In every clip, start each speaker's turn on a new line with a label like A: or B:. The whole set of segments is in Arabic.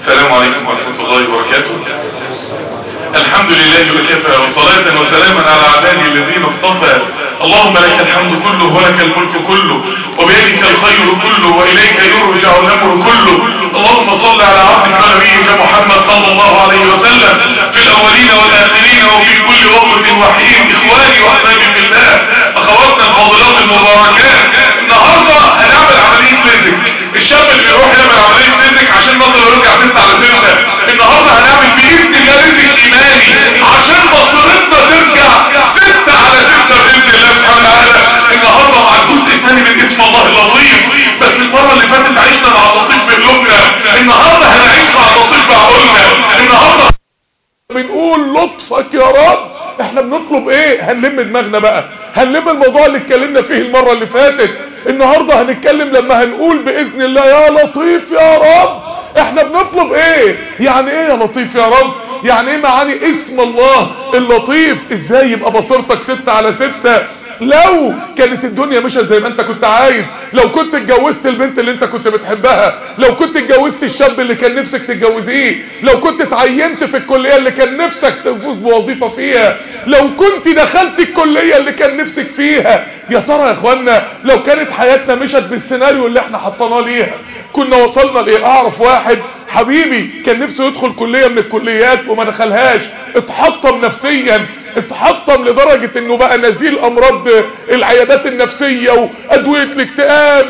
A: السلام عليكم ورحمة الله وبركاته. الحمد لله وكفى، وصلاة وسلاما على عباده الذين اصطفى. اللهم لك الحمد كله ولك الملك كله وبيدك الخير كله وإليك يرجع الأمر كله. اللهم صل على عبدك ونبيك محمد صلى الله عليه وسلم في الأولين والآخرين وفي كل وقت وحين. إخواني وأحبابي في الله، أخواتنا الفاضلات المباركات، النهارده هنعمل عملية فيزيك. الشاب اللي بيروح يعمل عملية فيزيك عشان نصل يرجع 6 على 6، النهارده هنعمل بإذن الله رزق إيماني عشان بصيرتنا ترجع 6 على 6 بإذن الله سبحانه وتعالى. النهارده مع الجزء الثاني من اسم الله اللطيف، بس المرة اللي فاتت عشنا مع اللطيف بقلوبنا، النهارده هنعيش مع اللطيف بعقولنا. النهارده
B: بنقول لطفك يا رب. احنا بنطلب ايه؟ هنلم دماغنا بقى، هنلم الموضوع اللي اتكلمنا فيه المرة اللي فاتت. النهاردة هنتكلم لما هنقول بإذن الله يا لطيف يا رب. احنا بنطلب ايه؟ يعني ايه يا لطيف يا رب؟ يعني ايه معاني اسم الله اللطيف؟ ازاي يبقى بصيرتك 6 على 6؟ لو كانت الدنيا مشت زي ما انت كنت عايز، لو كنت اتجوزت البنت اللي انت كنت بتحبها، لو كنت اتجوزت الشاب اللي كان نفسك تتجوزيه، لو كنت اتعينت في الكلية اللي كان نفسك تفوز بوظيفة فيها، لو كنت دخلت الكلية اللي كان نفسك فيها، يا ترى يا اخوانا لو كانت حياتنا مشت بالسيناريو اللي احنا حطيناه ليها كنا وصلنا لايه؟ اعرف واحد حبيبي كان نفسه يدخل كلية من الكليات وما دخلهاش، اتحطم نفسيا، اتحطم لدرجة انه بقى نزيل امراض العيادات النفسية وادوية الاكتئاب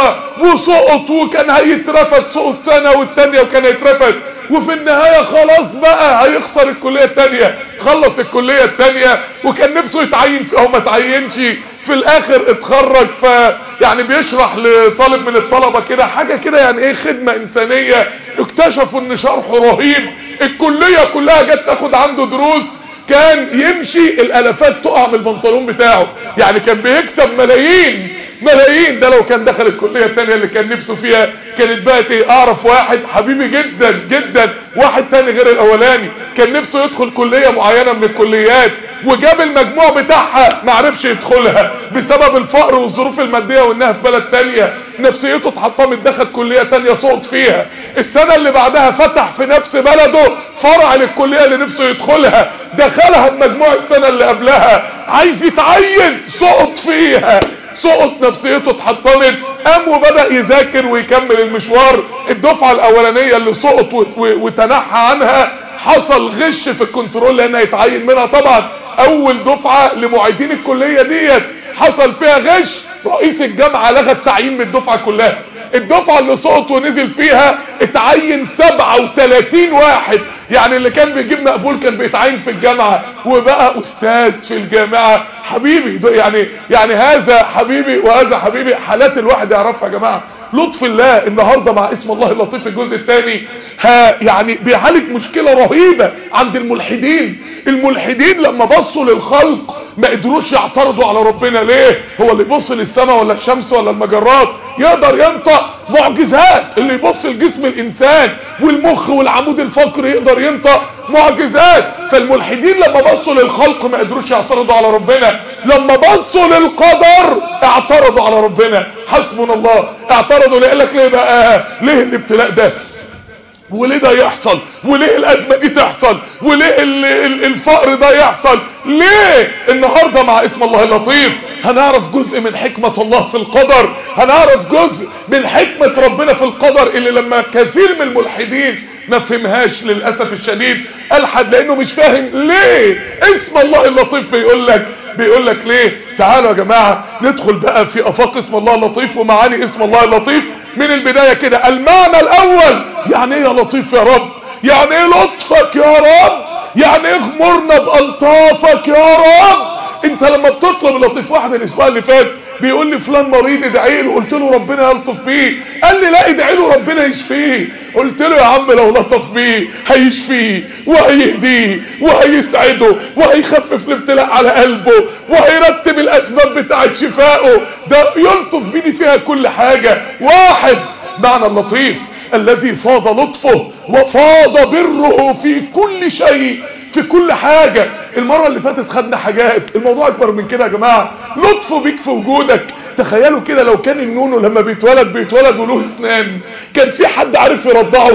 B: وسقط، وكان هيترفد سقط سنة والتانية وكان هيترفد، وفي النهاية خلاص بقى هيخسر الكلية التانية. خلص الكلية التانية وكان نفسه يتعين فيها وما تعينش، في الاخر اتخرج. يعني بيشرح لطالب من الطلبة كده حاجة كده، يعني ايه خدمة انسانية، اكتشفوا ان شرحه رهيب، الكلية كلها جت تاخد عنده دروس، كان يمشي الالافات تقع من البنطلون بتاعه، يعني كان بيكسب ملايين. ده لو كان دخل الكلية التانية اللي كان نفسه فيها كانت بقت ايه؟ اعرف واحد حبيبي جدا جدا، واحد تاني غير الاولاني كان نفسه يدخل كلية معينة من الكليات وجاب المجموع بتاعها معرفش يدخلها بسبب الفقر والظروف المادية وانها في بلد تانية، نفسيته اتحطمت، دخل كلية تانية سقط فيها. السنة اللي بعدها فتح في نفس بلده فرع للكلية اللي نفسه يدخلها، دخلها بمجموع السنة اللي قبلها، عايز يتعين سقط فيها، سقط، نفسيته اتحطمت، قام وبدأ يذاكر ويكمل المشوار. الدفعة الاولانية اللي سقط وتنحى عنها حصل غش في الكنترول لانها يتعين منها. طبعا اول دفعة لمعيدين الكلية ديت حصل فيها غش، رئيس الجامعة لغى التعيين من الدفعة كلها. الدفعة اللي سقط ونزل فيها اتعين 37 واحد، يعني اللي كان بيجيب مقبول كان بيتعين في الجامعة وبقى استاذ في الجامعة. حبيبي يعني هذا حبيبي وهذا حبيبي، حالات الواحد يعرفها يا جماعة. لطف الله النهاردة مع اسم الله اللطيف الجزء الثاني يعني بيعالج مشكلة رهيبة عند الملحدين. الملحدين لما بصوا للخلق ما قدروش يعترضوا على ربنا. ليه؟ هو اللي يبص للسماء ولا الشمس ولا المجرات يقدر ينطق معجزات، اللي يبص لجسم الانسان والمخ والعمود الفقري يقدر ينطق معجزات. فالملحدين لما بصوا للخلق ما قدروش يعترضوا على ربنا، لما بصوا للقدر اعترضوا على ربنا. حسبنا الله. اعترضوا ليه؟ لك ليه بقى؟ ليه الابتلاء ده؟ وليه ده يحصل؟ وليه الازمه دي تحصل؟ وليه الفقر ده يحصل؟ ليه؟ النهارده مع اسم الله اللطيف هنعرف جزء من حكمه الله في القدر، هنعرف جزء من حكمه ربنا في القدر اللي لما كثير من الملحدين ما فهمهاش للاسف الشديد، الحد لانه مش فاهم ليه اسم الله اللطيف بيقول لك ليه. تعالوا يا جماعه ندخل بقى في افاق اسم الله اللطيف ومعاني اسم الله اللطيف من البدايه كده. المعنى الاول، يعني ايه يا لطيف يا رب؟ يعني ايه لطفك يا رب؟ يعني ايه اغمرنا بالطافك يا رب؟ انت لما بتطلب اللطيف، واحد الاسبوع اللي فات بيقول لي فلان مريض ادعي له، قلت له ربنا يلطف بيه، قال لي لا ادعي له ربنا يشفيه. قلت له يا عم لو لطف بيه هيشفيه وهيهديه وهيسعده وهيخفف الابتلاء على قلبه وهيرتب الاسباب بتاعت شفائه، ده يلطف بيه فيها كل حاجة. واحد، معنى اللطيف الذي فاض لطفه وفاض بره في كل شيء، في كل حاجة. المرة اللي فاتت خدنا حاجات، الموضوع اكبر من كده يا جماعة. لطفه بيك في وجودك. تخيلوا كده لو كان النونو لما بيتولد وله اسنان، كان في حد عارف يرضعه؟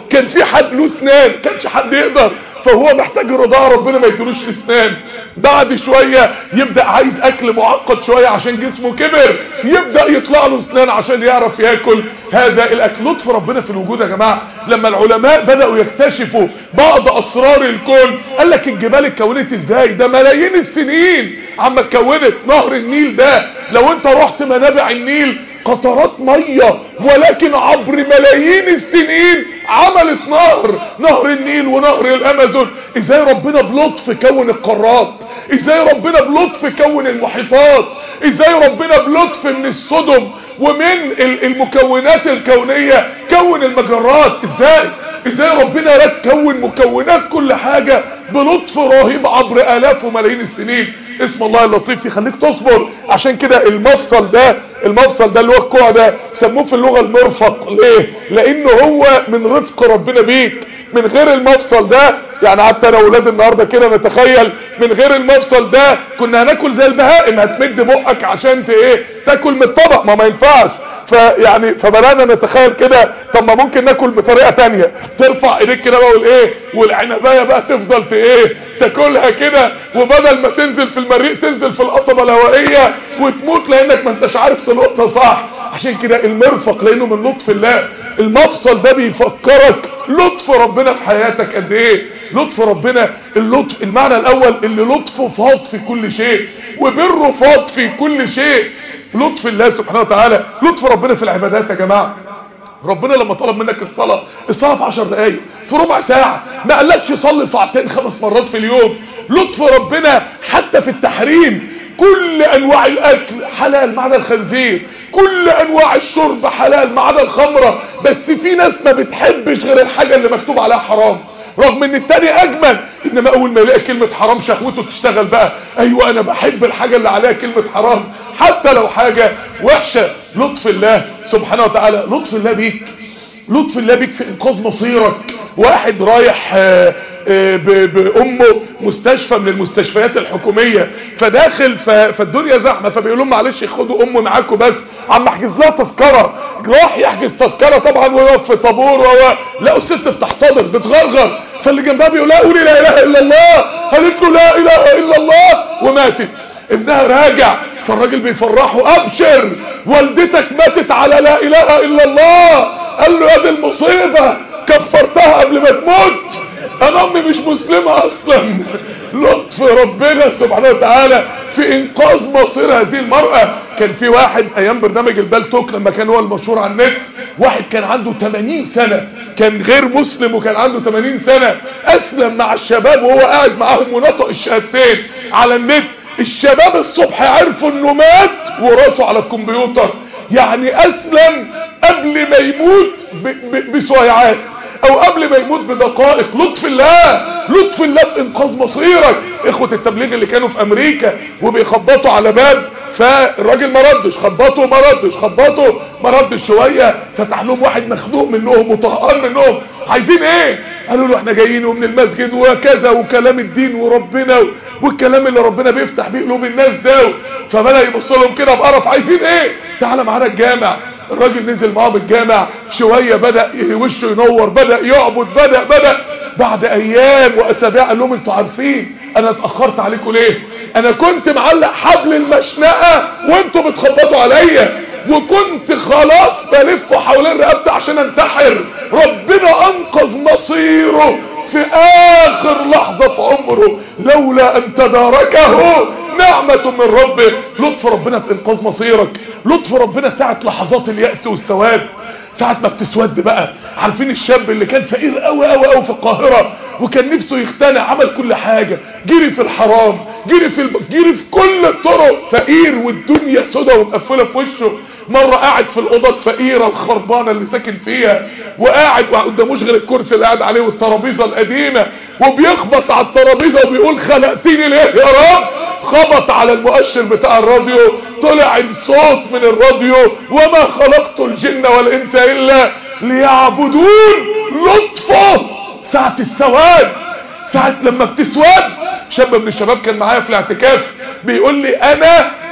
B: كان في حد له اسنان كانش حد يقدر، فهو محتاج رضاعة ربنا ما يدلوش اسنان. بعد شوية يبدأ عايز اكل معقد شوية عشان جسمه كبر، يبدأ يطلع له اسنان عشان يعرف ياكل هذا الاكل. لطف ربنا في الوجود يا جماعة. لما العلماء بدأوا يكتشفوا بعض اسرار الكون، قال لك الجبال اتكونت ازاي؟ ده ملايين السنين عما اتكونت. نهر النيل ده لو انت رحت منابع النيل قطرات مية، ولكن عبر ملايين السنين عملت نهر النيل ونهر الامازون. ازاي ربنا بلطف كون القارات، ازاي ربنا بلطف كون المحيطات، ازاي ربنا بلطف من الصدم ومن المكونات الكونية كون المجرات. ازاي ربنا كون مكونات كل حاجة بلطف رهيب عبر آلاف وملايين السنين. اسم الله اللطيف يخليك تصبر. عشان كده المفصل ده اللي هو الكوع ده سموه في اللغة المرفق. ليه؟ لانه هو من رفق ربنا بيك. من غير المفصل ده، يعني حتى انا اولاد النهارده كده نتخيل من غير المفصل ده كنا هناكل زي البهائم، هتمد بقك عشان تاكل من الطبق، ما ينفعش. فبدانا نتخيل كده، طب ما ممكن ناكل بطريقه تانية، ترفع ايديك كده بقى والعنبايه بقى تفضل تاكلها كده، وبدل ما تنزل في المريء تنزل في القصبه الهوائيه وتموت لانك ما انتش عارف تلقطها صح. عشان كده المرفق لانه من لطف الله. المفصل ده بيفكرك لطف ربنا في حياتك قد ايه. لطف ربنا، اللطف المعنى الاول اللي لطفه فاض في كل شيء وبره فاض في كل شيء. لطف الله سبحانه وتعالى. لطف ربنا في العبادات يا جماعة. ربنا لما طلب منك الصلاة في 10 دقايق، في ربع ساعة، ما قالكش صلي ساعتين 5 مرات في اليوم. لطف ربنا حتى في التحريم. كل انواع الاكل حلال ما عدا الخنزير، كل انواع الشرب حلال ما عدا الخمرة. بس في ناس ما بتحبش غير الحاجة اللي مكتوب عليها حرام، رغم ان التاني اجمل. انما اول ما يلاقي كلمة حرام شهوته تشتغل بقى. ايوه انا بحب الحاجة اللي عليها كلمة حرام حتى لو حاجة وحشة. لطف الله سبحانه وتعالى. لطف الله بيك، لطف الله بيك في انقاذ مصيرك. واحد رايح بأمه مستشفى من المستشفيات الحكومية، فداخل فالدنيا زحمة، فبيقول لهم معلش خدوا امه معاكم بس، عم احجز لها تذكرة. راح يحجز تذكرة طبعا ويقف في طابور لقوا الست بتحتضر بتغرغر، فاللي جنبها بيقول لها قولي لا اله الا الله، قالت له لا اله الا الله وماتت. ابنها راجع، فالراجل بيفرحه ابشر والدتك ماتت على لا اله الا الله. قال له يا دي المصيبة كفرتها قبل ما تموت، انا امي مش مسلمة اصلا. لطف ربنا سبحانه وتعالى في انقاذ مصير هذه المرأة. كان في واحد ايام برنامج البالتوك لما كان هو المشهور على النت، واحد كان عنده 80 سنة، كان غير مسلم وكان عنده 80 سنة، اسلم مع الشباب وهو قاعد معاهم ونطق الشهادتين على النت. الشباب الصبح عرفوا انه مات وراسه على الكمبيوتر، يعني اسلم قبل ما يموت بسويعات او قبل ما يموت بدقائق. لطف الله، لطف الله في انقاذ مصيرك. اخوة التبليغ اللي كانوا في امريكا وبيخبطوا على باب، فالراجل ما ردش، خبطوا ما ردش شوية، فتح لهم واحد مخنوق منهم وطهقان منهم، عايزين ايه؟ قالوا له احنا جايين من المسجد وكذا وكلام الدين وربنا والكلام اللي ربنا بيفتح بيه قلوب الناس ده. فبدأ يبص لهم كده بقرف، عايزين ايه؟ تعالى معانا الجامع. الراجل نزل معاهم الجامع شوية، بدأ وشه ينور، بدأ يعبد، بدأ بعد ايام واسابيع قال لهم انتوا عارفين انا اتأخرت عليكم ليه؟ انا كنت معلق حبل المشنقة وانتوا بتخبطوا عليا، وكنت خلاص بلف حوالين رقبتي عشان انتحر. ربنا انقذ مصيره في اخر لحظة في عمره لولا ان تداركه نعمة من ربه. لطف ربنا في انقاذ مصيرك. لطف ربنا ساعة لحظات اليأس والسواد، ساعة ما بتسود بقى. عارفين الشاب اللي كان فقير قوي قوي قوي في القاهرة وكان نفسه يختنع، عمل كل حاجة، جري في الحرام، جري في كل الطرق، فقير والدنيا سودا ومقفلة في وشه. مرة قاعد في الأوضة الفقيرة الخربانة اللي ساكن فيها، وقاعد قداموش غير الكرسي اللي قاعد عليه والترابيزة القديمة، وبيخبط على الترابيزة وبيقول خلقتني ليه يا رب؟ خبط على المؤشر بتاع الراديو، طلع الصوت من الراديو وما خلقت الجن والانس الا ليعبدون. لطفه ساعة السواد، ساعة لما بتسود. شاب من الشباب كان معايا في الاعتكاف بيقول لي انا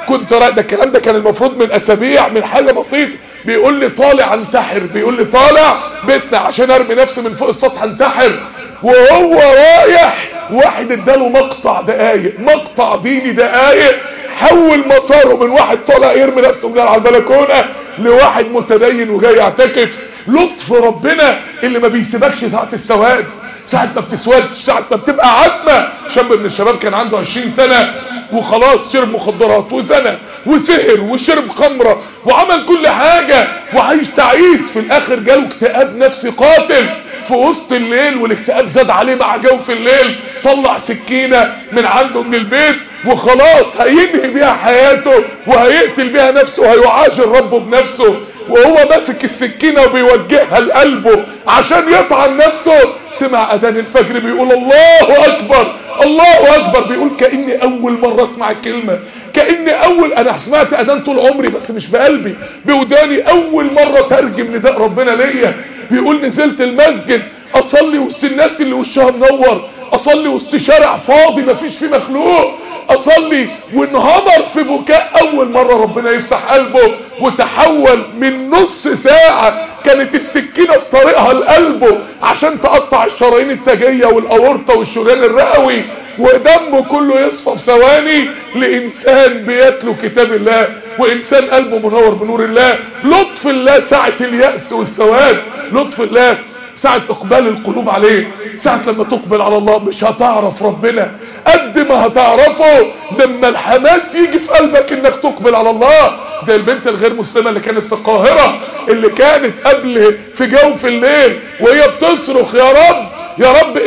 B: كنت ده الكلام ده كان المفروض من اسابيع، من حاجة بسيطة. بيقول لي طالع انتحر، بيقول لي طالع بيتنا عشان ارمي نفسي من فوق السطح انتحر. وهو رايح واحد اداله مقطع دقايق، مقطع ديني دقايق، حول مساره من واحد طالع يرمي نفسه من على البلكونه لواحد متدين وجاي يعتكف. لطف ربنا اللي ما بيسيبكش ساعة السواد، ساعة ما بتسودش، ساعة ما بتبقى عتمة. شاب من الشباب كان عنده 20 سنة وخلاص شرب مخدرات وزنى وسهر وشرب خمرة وعمل كل حاجة وعايش تعيس. في الاخر جاله اكتئاب نفسي قاتل في وسط الليل، والاكتئاب زاد عليه مع جوف الليل. طلع سكينة من عنده من البيت وخلاص هينهي بيها حياته وهيقتل بيها نفسه وهيعاشر ربه بنفسه. وهو ماسك السكينة وبيوجهها لقلبه عشان يطعن نفسه، سمع اذان الفجر بيقول الله اكبر الله اكبر. بيقول كأني اول مرة اسمع الكلمة، كأني انا سمعت اذان طول عمري بس مش بقلبي، بوداني اول مرة ترجم نداء ربنا ليا. بيقول نزلت المسجد اصلي وسط الناس اللي وشها منور، اصلي وسط شارع فاضي مفيش فيه مخلوق، اصلي وانهمر في بكاء. اول مرة ربنا يفتح قلبه وتحول من نص ساعة كانت السكينة في طريقها لقلبه عشان تقطع الشرايين التاجية والاورطة والشريان الرئوي ودمه كله يصفى في ثواني، لانسان بيتلو كتاب الله وانسان قلبه منور بنور الله. لطف الله ساعة اليأس والسواد، لطف الله ساعة اقبال القلوب عليه. ساعة لما تقبل على الله مش هتعرف ربنا قد ما هتعرفه لما الحماس يجي في قلبك انك تقبل على الله. زي البنت الغير مسلمة اللي كانت في القاهرة، اللي كانت قبل في جوف الليل وهي بتصرخ يا رب يا رب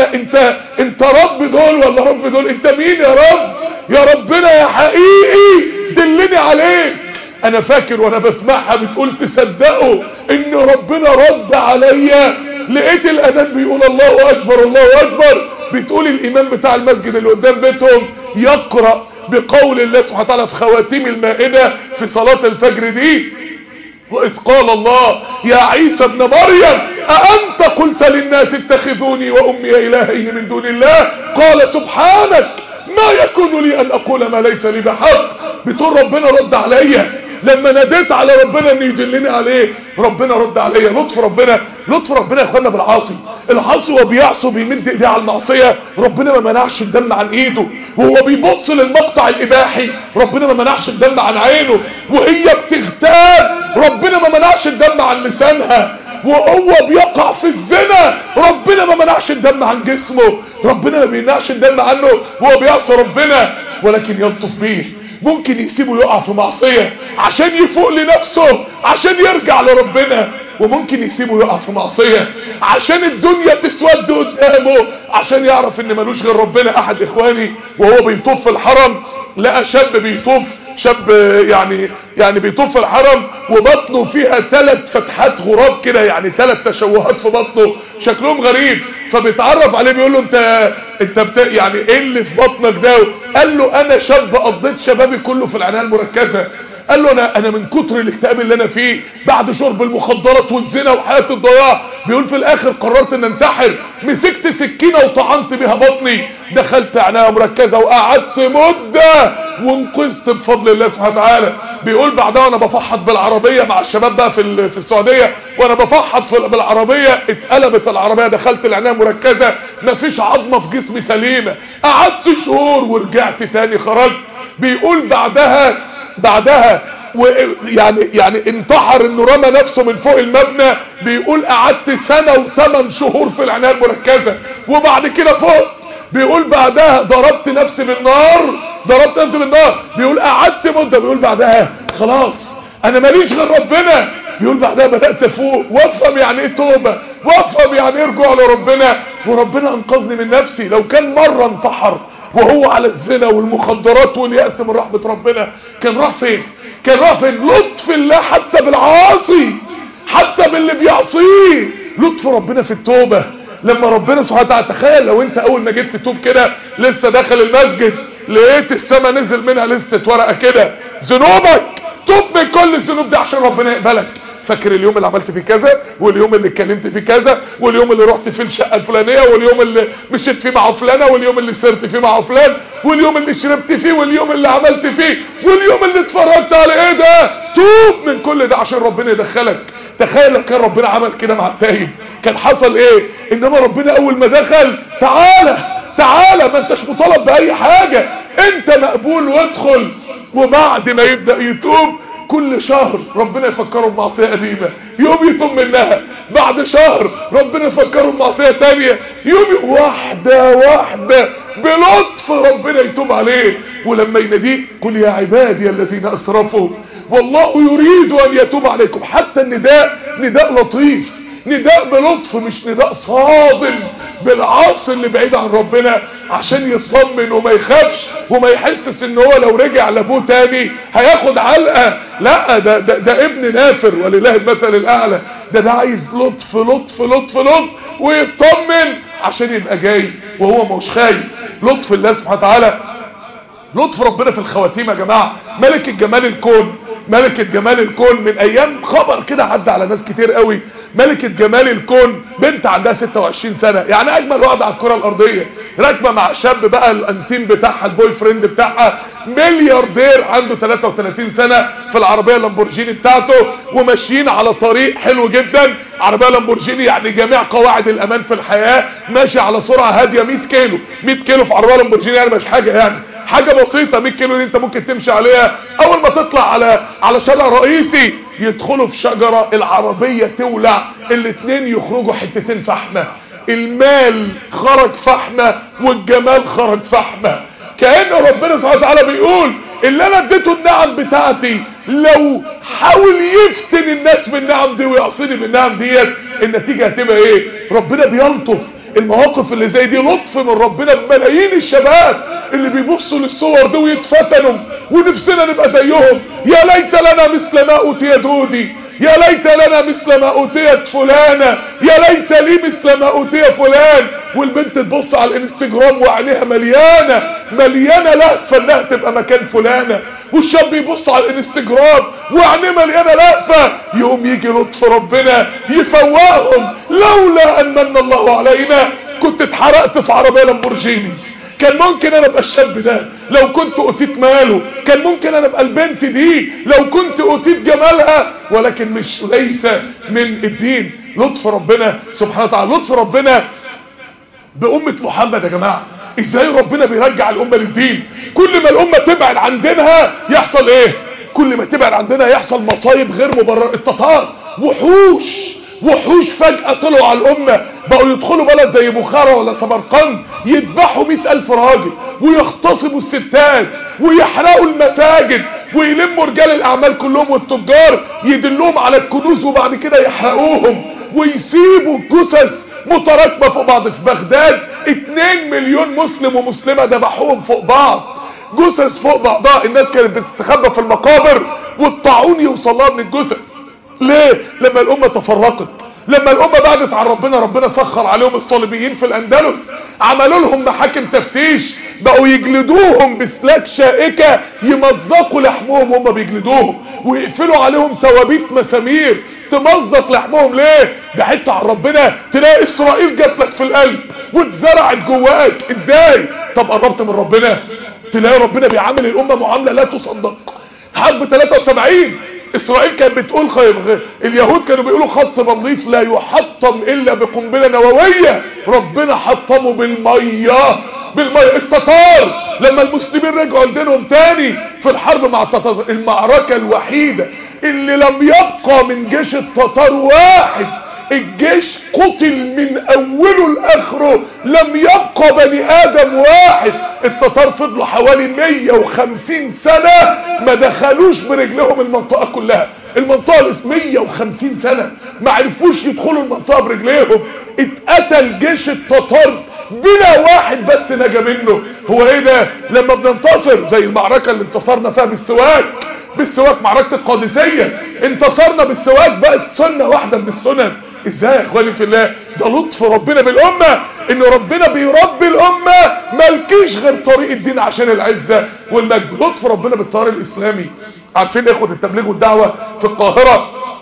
B: انت رب دول ولا رب دول؟ انت مين يا رب؟ يا ربنا يا حقيقي دلني عليك. انا فاكر وانا بسمعها بتقول تصدقوا ان ربنا رد عليا، لقيت الاذان بيقول الله اكبر الله اكبر. بتقول الامام بتاع المسجد اللي قدام بيتهم يقرأ بقول الله سبحانه وتعالى في خواتيم المائدة في صلاة الفجر دي: وإذ قال الله يا عيسى ابن مريم أأنت قلت للناس اتخذوني وأمي إلهين من دون الله قال سبحانك ما يكون لي أن أقول ما ليس لي بحق. بتقول ربنا رد عليا لما ناديت على ربنا ان يدلني عليه، ربنا رد عليا. لطف ربنا، لطف ربنا يا اخوانا بالعاصي. العاصي وهو بيعصي بيمد ايديه على المعصيه، ربنا ما منعش الدم عن ايده. وهو بيبص للمقطع الاباحي ربنا ما منعش الدم عن عينه. وهي بتغتاب ربنا ما منعش الدم عن لسانها. وهو بيقع في الزنا ربنا ما منعش الدم عن جسمه. ربنا ما بيمنعش الدم عنه وهو بيعصي ربنا، ولكن يلطف بيه. ممكن يسيبه يقع في معصية عشان يفوق لنفسه عشان يرجع لربنا، وممكن يسيبه يقع في معصية عشان الدنيا تسود قدامه عشان يعرف ان ملوش غير ربنا. احد اخواني وهو بيطوف في الحرم لقى شاب بيطوف، شاب يعني بيطوف في الحرم وبطنه فيها 3 فتحات غراب كده، يعني 3 تشوهات في بطنه شكلهم غريب. فبيتعرف عليه بيقول له انت يعني ايه اللي في بطنك ده؟ قال له انا شاب قضيت شبابي كله في العناية المركزة. قال له انا من كتر الاكتئاب اللي انا فيه بعد شرب المخدرات والزنا وحياة الضياع، بيقول في الاخر قررت ان انتحر. مسكت سكينة وطعنت بها بطني، دخلت عناية مركزة وقعدت مدة وانقذت بفضل الله سبحانه وتعالى. بيقول بعدها وانا بفحط بالعربية مع الشباب بقى في السعودية، وانا بفحط بالعربية اتقلبت العربية، دخلت العناية مركزة مفيش عظمة في جسمي سليمة، قعدت شهور ورجعت تاني خرجت. بيقول بعدها يعني انتحر انه رمى نفسه من فوق المبنى. بيقول قعدت 1 سنة و8 شهور في العناية المركزة وبعد كده فوق. بيقول بعدها ضربت نفسي بالنار. بيقول قعدت مدة. بيقول بعدها خلاص انا ماليش غير ربنا. بيقول بعدها بدأت افوق وافهم يعني ايه توبة وافهم يعني ايه رجوع لربنا، وربنا انقذني من نفسي. لو كان مرة انتحر وهو على الزنا والمخدرات واليأس من رحمة ربنا كان راح فين؟ لطف الله حتى بالعاصي، حتى باللي بيعصيه. لطف ربنا في التوبة لما ربنا سبحانه وتعالى. تخيل لو انت اول ما جيت تتوب كده لسه داخل المسجد لقيت السماء نزل منها لستة ورقة كده ذنوبك، توب من كل الذنوب دي عشان ربنا يقبلك. فاكر اليوم اللي عملت فيه كذا، واليوم اللي اتكلمت فيه كذا، واليوم اللي رحت فيه الشقه الفلانيه، واليوم اللي مشيت فيه مع فلانه، واليوم اللي سرت فيه مع فلان، واليوم اللي شربت فيه، واليوم اللي عملت فيه، واليوم اللي اتفرجت على ايه ده. توب من كل ده عشان ربنا يدخلك. تخيل لو كان ربنا عمل كده مع التائب كان حصل ايه؟ انما ربنا اول ما دخل تعالى ما انتش مطالب باي حاجة، انت مقبول وادخل. وبعد ما يبدأ يتوب كل شهر ربنا يفكره بمعصية قديمة يوم يتوب منها، بعد شهر ربنا يفكره بمعصية تانية يوم واحدة بلطف ربنا يتوب عليه. ولما يناديه قل يا عبادي الذين اسرفوا والله يريد ان يتوب عليكم، حتى النداء نداء لطيف، نداء بلطف، مش نداء صادم بالعاصي اللي بعيد عن ربنا عشان يطمن وما يخافش وما يحسس ان هو لو رجع لابوه تاني هياخد علقة. لا ده ابن نافر ولله المثل الاعلى. ده عايز لطف لطف لطف لطف ويطمن عشان يبقى جاي وهو مش خايف. لطف الله سبحانه وتعالى، لطف ربنا في الخواتيم يا جماعة. ملك الجمال الكون من ايام خبر كده عدى على ناس كتير قوي. ملكة جمال الكون بنت عندها 26 سنة، يعني اجمل واحدة على الكرة الارضية، راكبة مع شاب بقى الانتيم بتاعها البوي فريند بتاعها ملياردير عنده 33 سنة في العربية لامبورجيني بتاعته، وماشيين على طريق حلو جدا. عربية لامبورجيني يعني جميع قواعد الامان في الحياة، ماشي على سرعة هادية 100 كيلو في عربية لامبورجيني، يعني مش حاجة، يعني حاجة بسيطة. 100 كيلو دي انت ممكن تمشي عليها. اول ما تطلع على شارع رئيسي يدخلوا في شجرة، العربية تولع، الاتنين يخرجوا حتتين فحمة، المال خرج فحمة والجمال خرج فحمة. كأن ربنا سبحانه وتعالى بيقول اللي انا اديته النعم بتاعتي لو حاول يفتن الناس بالنعم دي ويعصيني بالنعم ديت النتيجة هتبقى ايه؟ ربنا بيلطف المواقف اللي زي دي، لطف من ربنا بملايين الشباب اللي بيبصوا للصور دي ويتفتنوا ونفسنا نبقى زيهم. يا ليت لنا مثل ما اوتي دودي، يا ليت لنا مثل ما اوتيت فلانة، يا ليت لي مثل ما اوتي فلان. والبنت تبص على الانستجرام وعينيها مليانة لهفة انها تبقى مكان فلانة، والشاب يبص على الانستجرام وعينيه مليانة لهفة، يقوم يجي لطف ربنا يفوقهم. لولا ان من الله علينا كنت اتحرقت في عربية لامبورجيني. كان ممكن انا ابقى الشاب ده لو كنت اوتيت ماله، كان ممكن انا ابقى البنت دي لو كنت اوتيت جمالها، ولكن ليس من الدين. لطف ربنا سبحانه وتعالى، لطف ربنا بأمة محمد يا جماعة. ازاي ربنا بيرجع الامة للدين؟ كل ما الامة تبعد عن دينها يحصل ايه؟ كل ما تبعد عن دينها يحصل مصايب غير مبررة. التتار وحوش فجأة طلعوا على الأمة، بقوا يدخلوا بلد زي بخارى ولا سمرقند يذبحوا 100,000 راجل ويغتصبوا الستات ويحرقوا المساجد ويلموا رجال الأعمال كلهم والتجار يدلوهم على الكنوز وبعد كده يحرقوهم ويسيبوا الجثث متراكمة فوق بعض. في بغداد 2 مليون مسلم ومسلمة ذبحوهم فوق بعض، جثث فوق بعضها. الناس كانت بتستخبى في المقابر والطاعون يوصلها من الجثث. ليه؟ لما الامة تفرقت، لما الامة بعدت عن ربنا سخر عليهم الصليبيين في الاندلس، عملوا لهم محاكم تفتيش، بقوا يجلدوهم بسلاك شائكة يمزقوا لحمهم وهم بيجلدوهم، ويقفلوا عليهم توابيت مسامير تمزق لحمهم. ليه؟ بعدت عن ربنا. تلاقي اسرائيل جات لك في القلب واتزرعت جواك. ازاي؟ طب قربت من ربنا تلاقي ربنا بيعامل الامة معاملة لا تصدق. حرب 73 اسرائيل كانت بتقول اليهود كانوا بيقولوا خط بليف لا يحطم الا بقنبله نوويه، ربنا حطمه بالميه. التتار لما المسلمين رجعوا لدينهم تاني في الحرب مع التتار، المعركه الوحيده اللي لم يبقى من جيش التتار واحد، الجيش قتل من اوله لاخره، لم يبقى بني ادم واحد. التتار فضلوا حوالي 150 سنة ما دخلوش برجلهم المنطقة كلها، المنطقة 150 سنة ما عرفوش يدخلوا المنطقة برجليهم. اتقتل جيش التتار بلا واحد بس نجا منه. هو ايه ده؟ لما بننتصر زي المعركة اللي انتصرنا فيها بالسواك معركة القادسية، انتصرنا بالسواك، بقت سنة واحدة من السنن. ازاي يا اخواني في الله؟ ده لطف ربنا بالامة، ان ربنا بيربي الامة مالكيش غير طريق الدين عشان العزة والمجد. لطف ربنا بالطار الاسلامي. عارفين اخوة التبليغ والدعوة في القاهرة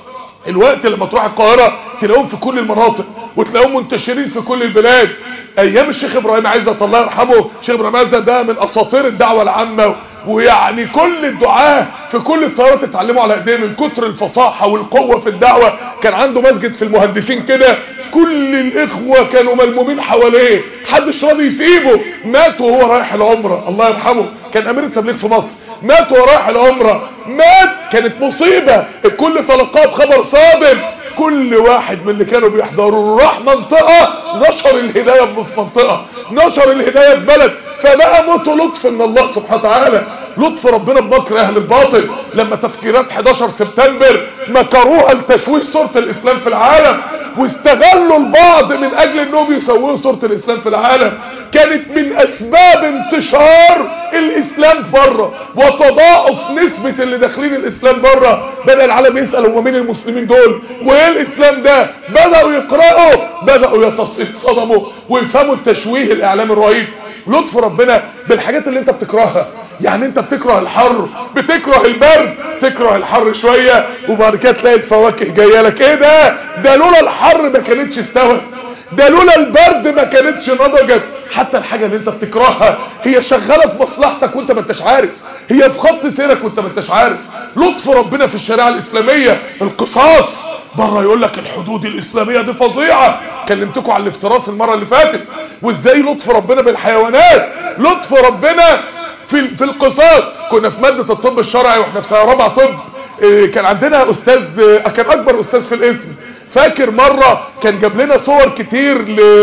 B: الوقت لما تروح القاهرة تلاقيهم في كل المناطق وتلاقيهم منتشرين في كل البلاد. ايام الشيخ ابراهيم عزت الله يرحمه، الشيخ ابراهيم عزت ده من اساطير الدعوة العامة، ويعني كل الدعاة في كل الطيارات اتعلموا على ايديه من كتر الفصاحة والقوة في الدعوة. كان عنده مسجد في المهندسين كده، كل الاخوة كانوا ملمومين حواليه، محدش راضي يسيبه. مات وهو رايح العمرة الله يرحمه، كان امير التبليغ في مصر، مات وهو رايح العمرة، مات. كانت مصيبة، الكل تلقاه بخبر صادم. كل واحد من اللي كانوا بيحضروا راح منطقة نشر الهداية في منطقة، نشر الهداية في بلد، فبقى موته لطف من الله سبحانه وتعالى، لطف ربنا بمكر اهل الباطل. لما تفجيرات 11 سبتمبر مكروها لتشويه صورة الاسلام في العالم، واستغلوا البعض من اجل انهم يسووا صورة الاسلام في العالم، كانت من اسباب انتشار الاسلام بره وتضاعف نسبة اللي داخلين الاسلام بره. بدأ العالم يسأل هم مين المسلمين دول وايه الاسلام ده، بدأوا يقرأوا، بدأوا يتصدموا ويفهموا التشويه الاعلامي الرهيب. لطف ربنا بالحاجات اللي انت بتكرهها. يعني انت بتكره الحر، بتكره البرد، تكره الحر شوية وبعد كده تلاقي الفواكه جايه لك. ايه ده لولا الحر ما كانتش استوت، ده لولا البرد ما كانتش نضجت. حتى الحاجة اللي انت بتكرهها هي شغالة في مصلحتك وانت ما انتش عارف، هي في خط سيرك وانت ما انتش عارف. لطف ربنا في الشريعة الاسلامية القصاص. بره يقول لك الحدود الاسلامية دي فظيعة، كلمتكم على الافتراس المرة اللي فاتت، وازاي لطف ربنا بالحيوانات، لطف ربنا في القصاص. كنا في مادة الطب الشرعي واحنا في سنة رابعة طب، كان عندنا استاذ كان اكبر استاذ في الاسم، فاكر مرة كان جاب لنا صور كتير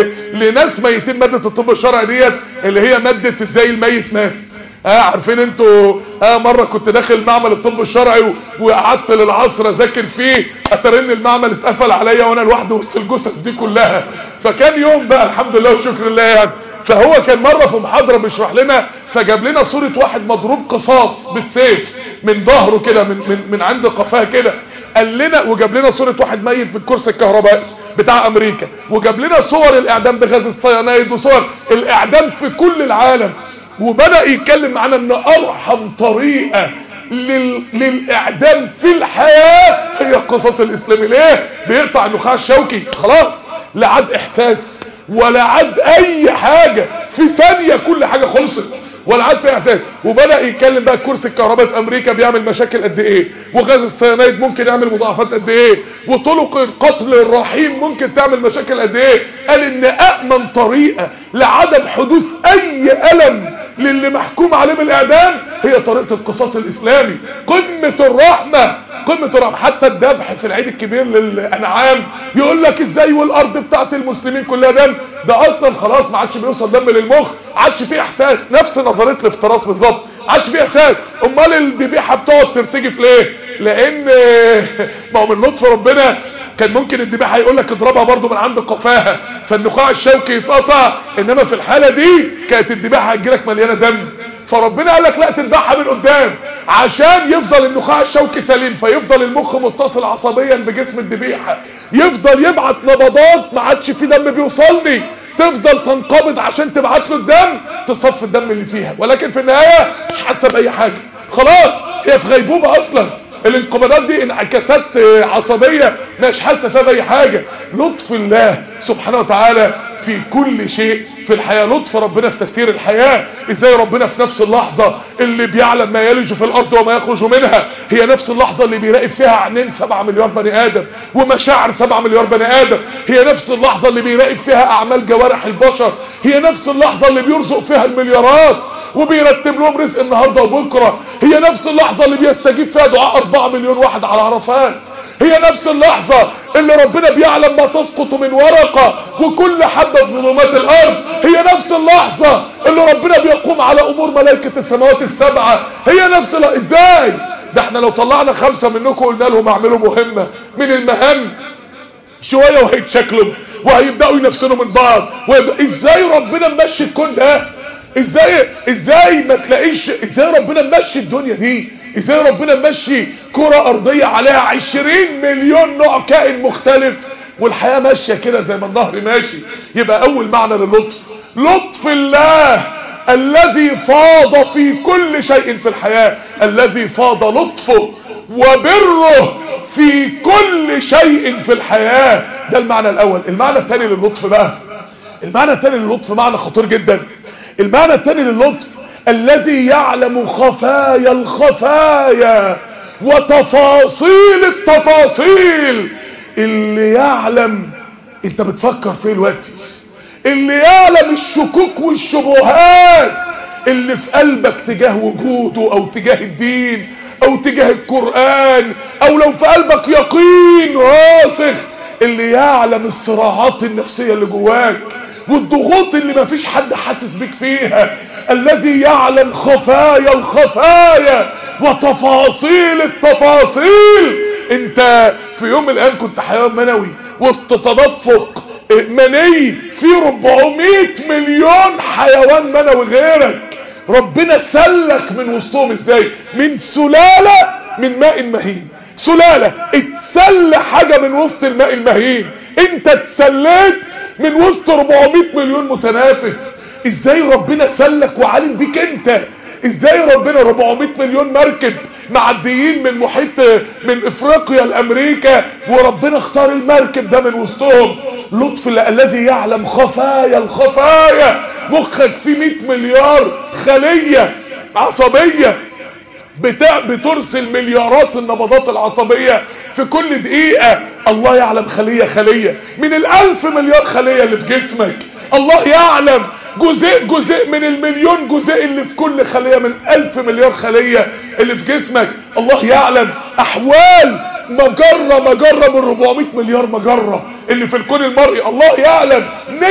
B: لناس ميتين مادة الطب الشرعي ديت، اللي هي مادة ازاي الميت مات. عارفين انتوا مرة كنت داخل معمل الطب الشرعي وقعدت للعصر اذاكر فيه، اترن المعمل اتقفل عليا وانا لوحدي وسط الجثث دي كلها. فكان يوم بقى الحمد لله والشكر لله يعني. فهو كان مرة في محاضرة بيشرح لنا، فجاب لنا صورة واحد مضروب قصاص بالسيف من ظهره كده، من عند قفاه كده، قال لنا، وجاب لنا صورة واحد ميت بالكرسي الكهربائي بتاع امريكا، وجاب لنا صور الاعدام بغاز الصيانايد وصور الاعدام في كل العالم. وبدأ يتكلم معنا ان ارحم طريقة للاعدام في الحياة هي القصاص الاسلامي. ليه؟ بيقطع النخاع الشوكي، خلاص لا عاد احساس ولا عاد اي حاجة، في ثانية كل حاجة خلصت ولا عاد في احساس. وبدأ يتكلم بقى الكرسي الكهربائي في امريكا بيعمل مشاكل قد ايه، وغاز الصيانايد ممكن يعمل مضاعفات قد ايه، وطرق القتل الرحيم ممكن تعمل مشاكل قد ايه. قال ان امن طريقة لعدم حدوث اي الم للي محكوم عليه بالاعدام هي طريقة القصاص الاسلامي. قمة الرحمة، قمة الرحمة. حتى الذبح في العيد الكبير للانعام يقول لك ازاي والارض بتاعت المسلمين كلها دم، ده اصلا خلاص ما عادش بيوصل دم للمخ، عادش فيه احساس، نفس نظريه الافتراس بالظبط، عادش فيه احساس. امال الذبيحه بتقعد ترتجف ليه؟ لان ما هو من لطف ربنا كان ممكن الذبيحه يقول لك اضربها برضو من عند قفاها فالنخاع الشوكي يتقطع، انما في الحاله دي كانت الذبيحه هتجيلك مليانه دم، فربنا قال لك لا تذبحها من قدام عشان يفضل النخاع الشوكي سليم، فيفضل المخ متصل عصبيا بجسم الذبيحه، يفضل يبعت نبضات ما عادش في دم بيوصلني، تفضل تنقبض عشان تبعت له الدم تصفي الدم اللي فيها، ولكن في النهايه مش حاسه باي حاجه، خلاص هي في غيبوبه اصلا. الانقباضات دي انعكاسات عصبيه مش حاسه فيها باي حاجه. لطف الله سبحانه وتعالى في كل شيء في الحياه، لطف ربنا في تسيير الحياه. ازاي ربنا في نفس اللحظه اللي بيعلم ما يلج في الارض وما يخرج منها هي نفس اللحظه اللي بيراقب فيها عينين 7 مليار بني ادم ومشاعر 7 مليار بني ادم، هي نفس اللحظه اللي بيراقب فيها اعمال جوارح البشر، هي نفس اللحظه اللي بيرزق فيها المليارات وبيرتب لهم رزق النهارده وبكره، هي نفس اللحظه اللي بيستجيب فيها دعاء 4 مليون واحد على عرفات، هي نفس اللحظة اللي ربنا بيعلم ما تسقط من ورقة وكل حبة في ظلمات الارض، هي نفس اللحظة اللي ربنا بيقوم على امور ملائكة السماوات السبعة، هي نفس ازاي؟ ده احنا لو طلعنا 5 منكم قلنا لهم اعملوا مهمة من المهام شوية وهيتشكلوا وهيبدأوا ينفسنوا من بعض، ازاي ربنا ممشي الكون ده؟ ازاي ما تلاقيش ازاي ربنا ممشي الدنيا دي؟ ازاي ربنا ممشي كرة ارضية عليها 20 مليون نوع كائن مختلف والحياة ماشية كده زي ما النهر ماشي؟ يبقى اول معنى للطف لطف الله الذي فاض في كل شيء في الحياة، الذي فاض لطفه وبره في كل شيء في الحياة. ده المعنى الاول. المعنى الثاني للطف بقى، المعنى الثاني للطف معنى خطير جدا. المعنى الثاني للطف الذي يعلم خفايا الخفايا وتفاصيل التفاصيل. اللي يعلم انت بتفكر فيه دلوقتي، اللي يعلم الشكوك والشبهات اللي في قلبك تجاه وجوده او تجاه الدين او تجاه القرآن، او لو في قلبك يقين راسخ. اللي يعلم الصراعات النفسية اللي جواك والضغوط اللي مفيش حد حاسس بيك فيها. الذي يعلم خفايا الخفايا وتفاصيل التفاصيل. انت في يوم من الايام كنت حيوان منوي وسط تدفق مني في 400 مليون حيوان منوي غيرك. ربنا سلك من وسطهم ازاي؟ من سلالة من ماء مهين. سلالة اتسل حاجة من وسط الماء المهين. انت اتسليت من وسط 400 مليون متنافس. ازاي ربنا سلك وعالم بيك انت؟ ازاي ربنا 400 مليون مركب معديين من محيط من افريقيا لامريكا وربنا اختار المركب ده من وسطهم؟ لطف الذي يعلم خفايا الخفايا. مخك فيه 100 مليار خلية عصبية بترسل مليارات النبضات العصبية في كل دقيقة. الله يعلم خلية خلية من 1000 مليار خلية اللي في جسمك. الله يعلم جزء من المليون جزء اللي في كل خلية من 1000 مليار خلية اللي في جسمك. الله يعلم احوال مجرة من 400 مليار مجرة اللي في الكون المرئي. الله يعلم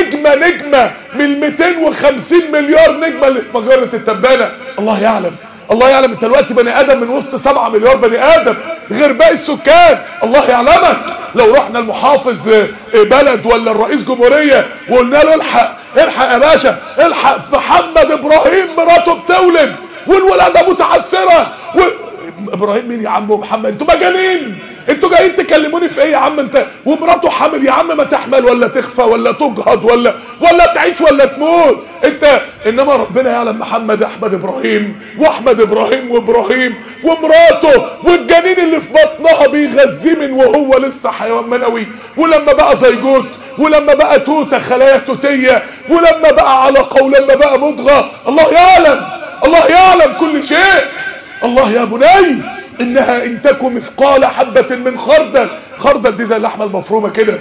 B: نجمة من 250 مليار نجمة اللي في مجرة التبانة. الله يعلم. الله يعلم انت دلوقتي بني ادم من وسط 7 مليار بني ادم غير باقي السكان. الله يعلمك. لو رحنا المحافظ بلد ولا الرئيس جمهورية وقلنا له الحق يا باشا، الحق محمد ابراهيم مراته بتولد والولادة متعسرة ابراهيم مين يا عم محمد؟ انتوا مجانين؟ انتوا جايين تكلموني في ايه يا عم انت؟ ومراته حامل يا عم، ما تحمل ولا تخفى ولا تجهض ولا تعيش ولا تموت انت. انما ربنا يعلم محمد احمد ابراهيم واحمد ابراهيم وابراهيم ومراته والجنين اللي في بطنها بيغذيه من وهو لسه حيوان منوي، ولما بقى زيجوت، ولما بقى توته خلايا توتيه، ولما بقى علقه، ولما بقى مضغه. الله يعلم. الله يعلم كل شيء. الله يا بني انها ان تكن مثقال حبة من خردل. خردل دي زي اللحمة المفرومة كده.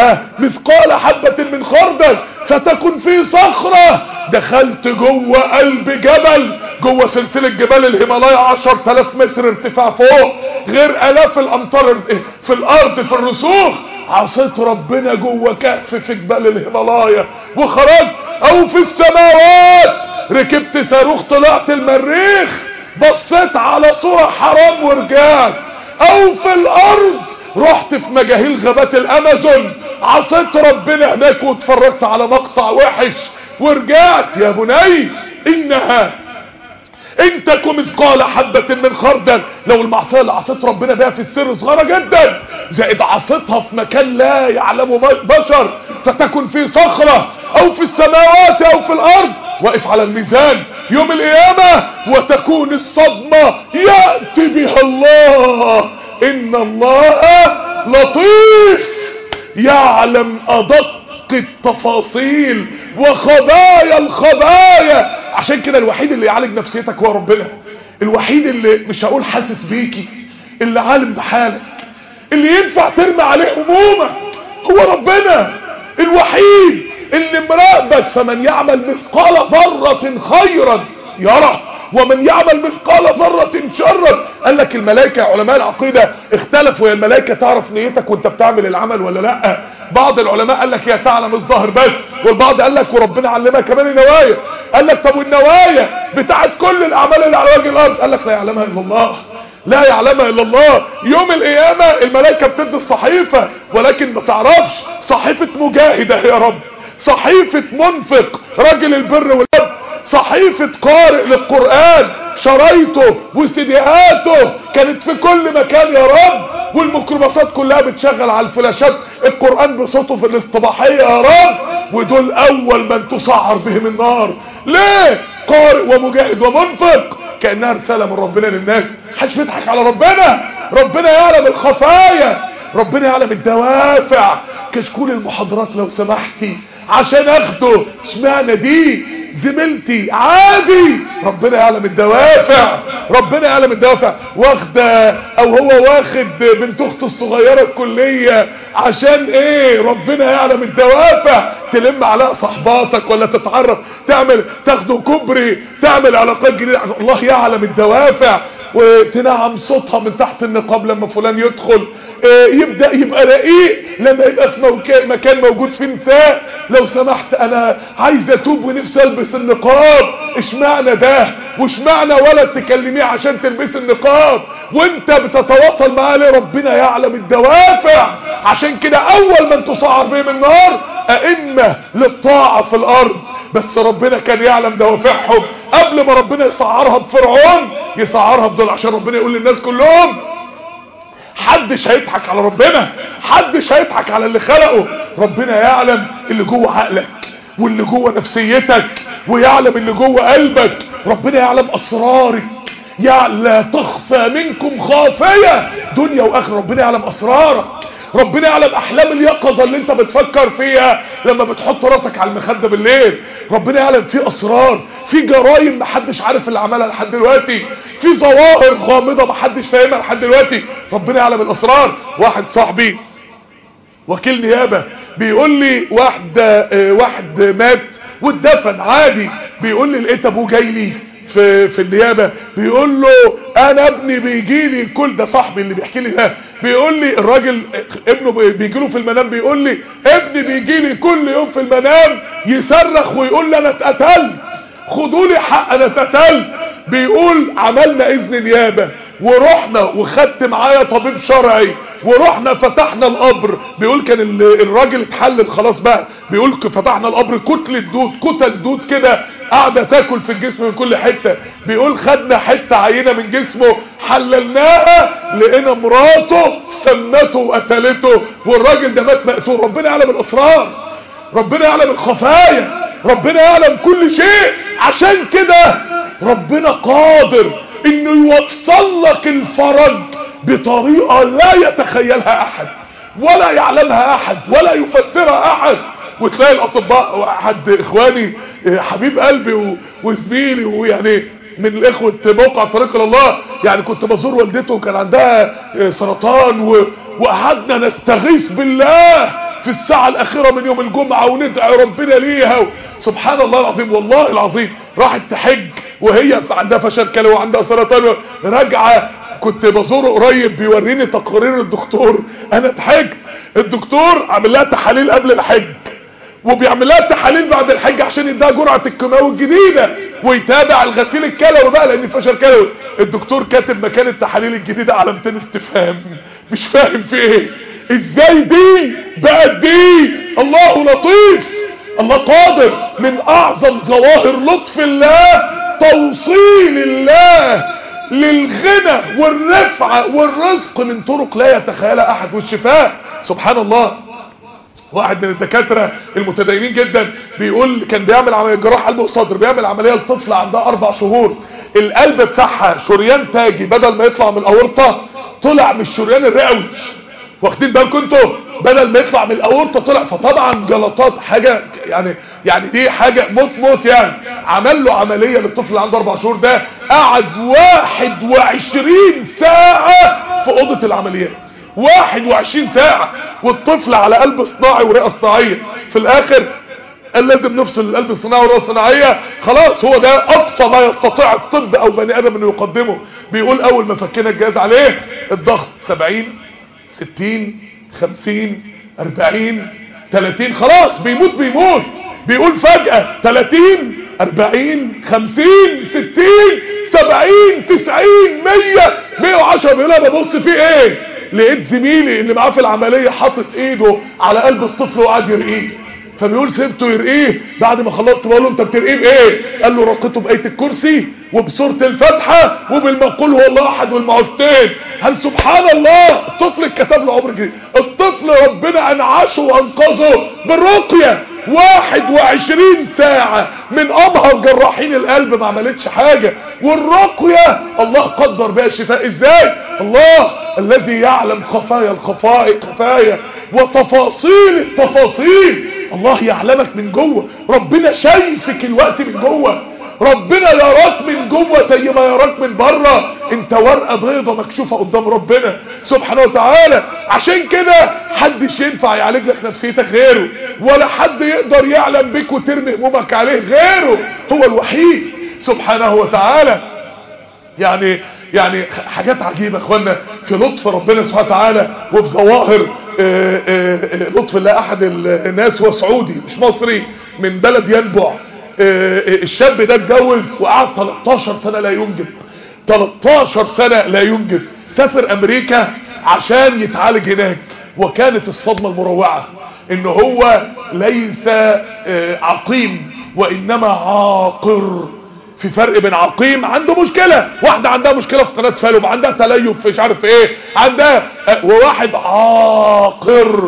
B: مثقال حبة من خردل فتكن في صخرة. دخلت جوه قلب جبل، جوه سلسلة جبال الهيمالايا 10,000 متر ارتفاع فوق، غير الاف الامتار في الارض في الرسوخ. عصيت ربنا جوه كهف في جبال الهيمالايا وخرجت. او في السماوات ركبت صاروخ طلعت المريخ بصيت على صورة حرام ورجعت. او في الارض رحت في مجاهيل غابات الامازون عصيت ربنا هناك واتفرجت على مقطع وحش ورجعت. يا بني انها ان تكن مثقال حبة من خردل. لو المعصية اللي عصيت ربنا بها في السر صغيرة جدا زائد عصيتها في مكان لا يعلمه بشر فتكن في صخرة او في السماوات او في الارض، واقف على الميزان يوم القيامة وتكون الصدمة يأتي بها الله. ان الله لطيف يعلم ادق التفاصيل وخبايا الخبايا. عشان كده الوحيد اللي يعالج نفسيتك هو ربنا. الوحيد اللي مش هقول حاسس بيكي، اللي عالم بحالك، اللي ينفع ترمي عليه همومك هو ربنا. الوحيد اللي مراقبك. فمن يعمل مثقال ذرة خيرا يره ومن يعمل مثقال ذرة شرا. قال لك الملائكة علماء العقيدة اختلفوا، يا الملائكة تعرف نيتك وانت بتعمل العمل ولا لا؟ بعض العلماء قال لك هي تعلم الظاهر بس، والبعض قال لك وربنا علمها كمان النوايا. قال لك طب والنوايا بتاعت كل الاعمال اللي على وجه الارض؟ قال لك لا يعلمها الا الله. لا يعلمها الا الله. يوم القيامة الملائكة بتدي الصحيفة ولكن ما تعرفش صحيفة مجاهدة يا رب، صحيفة منفق راجل البر والأب، صحيفة قارئ للقرآن شرايطه وسيديهاته كانت في كل مكان يا رب، والميكروباصات كلها بتشغل على الفلاشات القرآن بصوته في الاصطباحية يا رب. ودول اول من تسعر بهم النار. ليه؟ قارئ ومجاهد ومنفق. كأنها رسالة من ربنا للناس. محدش بيضحك على ربنا. ربنا يعلم الخفايا، ربنا يعلم الدوافع. كشكول المحاضرات لو سمحتي عشان اخده، اشمعنى دي زميلتي عادي، ربنا يعلم الدوافع، ربنا يعلم الدوافع. واخده او هو واخد بنت اخته الصغيره الكليه عشان ايه؟ ربنا يعلم الدوافع. تلم على صحباتك ولا تتعرف، تاخده كبري، تعمل علاقات جديده، الله يعلم الدوافع. وتنعم صوتها من تحت النقاب لما فلان يدخل، يبدأ يبقى رقيق لما يبقى في مكان موجود فيه نساء. لو سمحت انا عايز اتوب ونفسي البس النقاب، اشمعنى ده؟ واشمعنى ولد تكلميه عشان تلبس النقاب وانت بتتواصل معاه ليه؟ ربنا يعلم الدوافع. عشان كده اول من تصعر بهم النار ائمة للطاعة في الارض، بس ربنا كان يعلم دوافعهم قبل ما ربنا يسعرها بفرعون، يسعرها بدول عشان ربنا يقول للناس كلهم حدش هيضحك على ربنا، حدش هيضحك على اللي خلقه. ربنا يعلم اللي جوه عقلك واللي جوه نفسيتك، ويعلم اللي جوه قلبك. ربنا يعلم اسرارك، لا تخفى منكم خافية دنيا واخره. ربنا يعلم اسرارك، ربنا يعلم احلام اليقظة اللي انت بتفكر فيها لما بتحط راسك على المخدة بالليل. ربنا يعلم في اسرار، في جرائم محدش عارف اللي عملها لحد دلوقتي، في ظواهر غامضة محدش فاهمها لحد دلوقتي. ربنا يعلم الاسرار. واحد صاحبي وكيل نيابة بيقول لي واحد مات واتدفن عادي، بيقول لي لقيت ابوه جاي لي في النيابة بيقول له انا ابني بيجي لي كل ده، صاحبي اللي بيحكي لي ده بيقول لي الراجل ابنه بيجي له في المنام، بيقول لي ابني بيجي لي كل يوم في المنام يصرخ ويقول لي انا اتقتلت، خدوا لي حق انا اتقتلت. بيقول عملنا اذن نيابة ورحنا وخدت معايا طبيب شرعي ورحنا فتحنا القبر. بيقول كان الراجل اتحلل خلاص بقى، بيقول فتحنا القبر كتل دود كده قاعدة تاكل في الجسم من كل حتة. بيقول خدنا حتة عينة من جسمه حللناها لقينا مراته سمته وقتلته والراجل ده مات مقتول. ربنا يعلم الاسرار، ربنا يعلم الخفايا، ربنا يعلم كل شيء. عشان كده ربنا قادر انه يوصل لك الفرج بطريقة لا يتخيلها احد ولا يعلمها احد ولا يفسرها احد. وتلاقي الاطباء، احد اخواني حبيب قلبي وزميلي ويعني من الاخوة موقع طريق الله، يعني كنت بزور والدته وكان عندها سرطان وقعدنا نستغيث بالله في الساعة الاخيرة من يوم الجمعة وندعي ربنا ليها. سبحان الله العظيم، والله العظيم راحت تحج وهي عندها فشل كلوي وعندها سرطان، راجعة كنت بزوره قريب بيوريني تقارير الدكتور. انا اتحجت، الدكتور عامل لها تحاليل قبل الحج وبيعمل لها تحاليل بعد الحج عشان يديها جرعة الكيماوي الجديدة ويتابع الغسيل الكلوي بقى لان فشل كلوي. الدكتور كاتب مكان التحاليل الجديدة علامتين استفهام، مش فاهم في ايه، ازاي دي بقت دي؟ الله لطيف، الله قادر. من اعظم ظواهر لطف الله توصيل الله للغنى والرفعة والرزق من طرق لا يتخيلها احد، والشفاء. سبحان الله. واحد من الدكاترة المتدينين جدا بيقول كان بيعمل عملية جراح قلب وصدر، بيعمل عملية لطفلة عندها 4 شهور، القلب بتاعها شريان تاجي بدل ما يطلع من الاورطة طلع من الشريان الرئوي. واخدين بالكم انتوا؟ بدل ما يطلع من الاورطة طلع. فطبعا جلطات حاجة يعني دي حاجة موت يعني. عمل له عملية للطفل اللي عنده 4 شهور ده، قعد 21 ساعة في اوضة العمليات، 21 ساعة، والطفل على قلب صناعي ورئة صناعية. في الاخر قال لازم نفصل القلب الصناعي والرئة الصناعية، خلاص هو ده اقصى ما يستطيع الطب او بني ادم انه يقدمه. بيقول اول ما فكينا الجهاز عليه الضغط 70 60 50 40 30، خلاص بيموت. بيقول فجأة 30 40 50 60 70 90 100 110. بيقول انا ببص فيه ايه؟ لقيت زميلي اللي معاه في العملية حاطط ايده على قلب الطفل وقعد يرقيه. فبيقول سيبته يرقيه، بعد ما خلصت بقول له انت بترقيه بايه؟ قال له رقيته بايه الكرسي وبسورة الفاتحة وبالمقول هو الله احد والمعوذتين. هل سبحان الله الطفل اتكتب له عمر جديد. الطفل ربنا انعشه وانقذه بالرقية، 21 ساعة من امهر جراحين القلب ما عملتش حاجة. والرقية الله قدر بها الشفاء ازاي؟ الله الذي يعلم خفايا خفايا وتفاصيل التفاصيل. الله يعلمك من جوه، ربنا شايفك الوقت من جوه، ربنا يراك من جوه زي ما يراك من بره. انت ورقة بيضة مكشوفة قدام ربنا سبحانه وتعالى. عشان كده محدش ينفع يعالج لك نفسيتك غيره، ولا حد يقدر يعلم بك وترمي همومك عليه غيره، هو الوحيد سبحانه وتعالى. يعني حاجات عجيبة اخوانا في لطف ربنا سبحانه وتعالى وبظواهر لطف الله. احد الناس هو سعودي مش مصري من بلد ينبع. الشاب ده اتجوز وقعد 13 سنة لا ينجب، 13 سنة لا ينجب. سافر امريكا عشان يتعالج هناك، وكانت الصدمة المروعة ان هو ليس عقيم وانما عاقر. في فرق بين عقيم عنده مشكلة، واحدة عندها مشكلة في قناة فالوب، عندها تليف في مش عارف ايه عندها، وواحد عاقر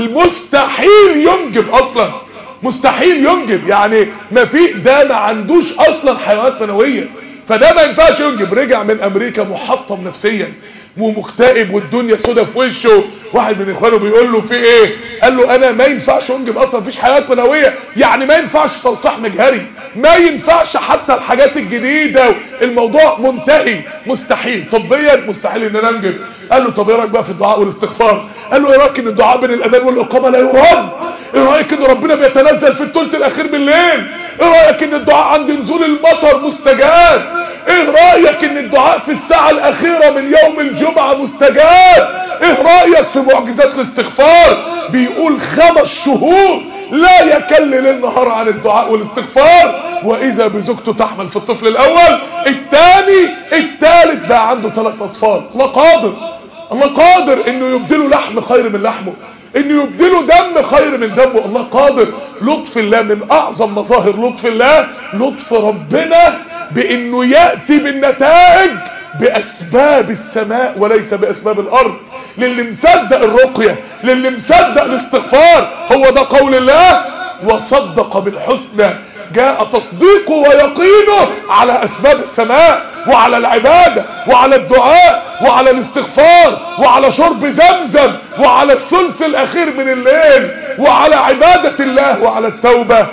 B: مستحيل ينجب اصلا، مستحيل ينجب. يعني ده ما عندوش اصلا حيوانات منوية، فده ما ينفعش ينجب. رجع من امريكا محطم نفسيا ومكتئب والدنيا سودة في وشه. واحد من اخوانه بيقول له في ايه؟ قال له انا ما ينفعش انجب اصلا، مفيش حيوانات منوية، يعني ما ينفعش تلقيح مجهري، ما ينفعش حتى الحاجات الجديدة، الموضوع منتهي، مستحيل طبيا مستحيل ان انا انجب. قال له طب ايه رايك بقى في الدعاء والاستغفار؟ قال له ايه رايك ان الدعاء بين الاذان والاقامه لا يرد؟ ايه رايك ان ربنا بيتنزل في الثلث الاخير بالليل؟ ايه رايك ان الدعاء عند نزول المطر مستجاب؟ ايه رأيك ان الدعاء في الساعة الاخيرة من يوم الجمعة مستجاب؟ ايه رأيك في معجزات الاستغفار؟ بيقول 5 شهور لا يكل ليل نهار عن الدعاء والاستغفار، واذا بزوجته تحمل في الطفل الاول، الثاني الثالث بقى عنده 3 اطفال. الله قادر، الله قادر انه يبدله لحم خير من لحمه، انه يبدله دم خير من دمه. الله قادر. لطف الله من اعظم مظاهر لطف الله لطف ربنا بانه يأتي بالنتائج باسباب السماء وليس باسباب الارض. للي مصدق الرقية، للي مصدق الاستغفار، هو ده قول الله وصدق بالحسنى جاء تصديقه ويقينه على اسباب السماء وعلى العبادة وعلى الدعاء وعلى الاستغفار وعلى شرب زمزم وعلى الثلث الاخير من الليل وعلى عبادة الله وعلى التوبة.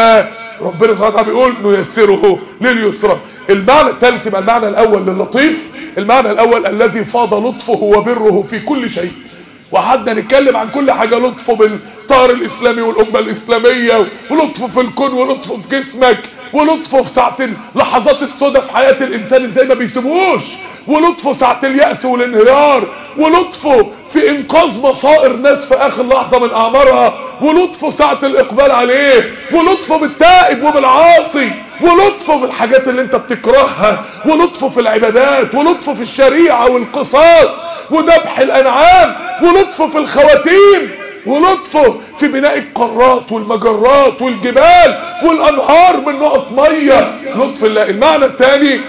B: فربنا سبحانه وتعالى بيقول نيسره لليسرى. المعنى الثالث يبقى المعنى الاول للطيف. المعنى الاول الذي فاض لطفه وبره في كل شيء، وقعدنا نتكلم عن كل حاجة، لطفه بالطار الاسلامي والامة الاسلامية، ولطفه في الكون، ولطفه في جسمك، ولطفه في ساعة لحظات السوداء في حياة الانسان ازاي ما بيسيبوش، ولطفه ساعة اليأس والانهيار، ولطفه في انقاذ مصائر ناس في اخر لحظة من اعمارها، ولطفه ساعة الاقبال عليه، ولطفه بالتائب وبالعاصي، ولطفه في الحاجات اللي انت بتكرهها، ولطفه في العبادات، ولطفه في الشريعة والقصاص وذبح الانعام، ولطفه في الخواتيم، ولطفه في بناء القارات والمجرات والجبال والانهار من نقط مية. لطف الله. المعنى الثاني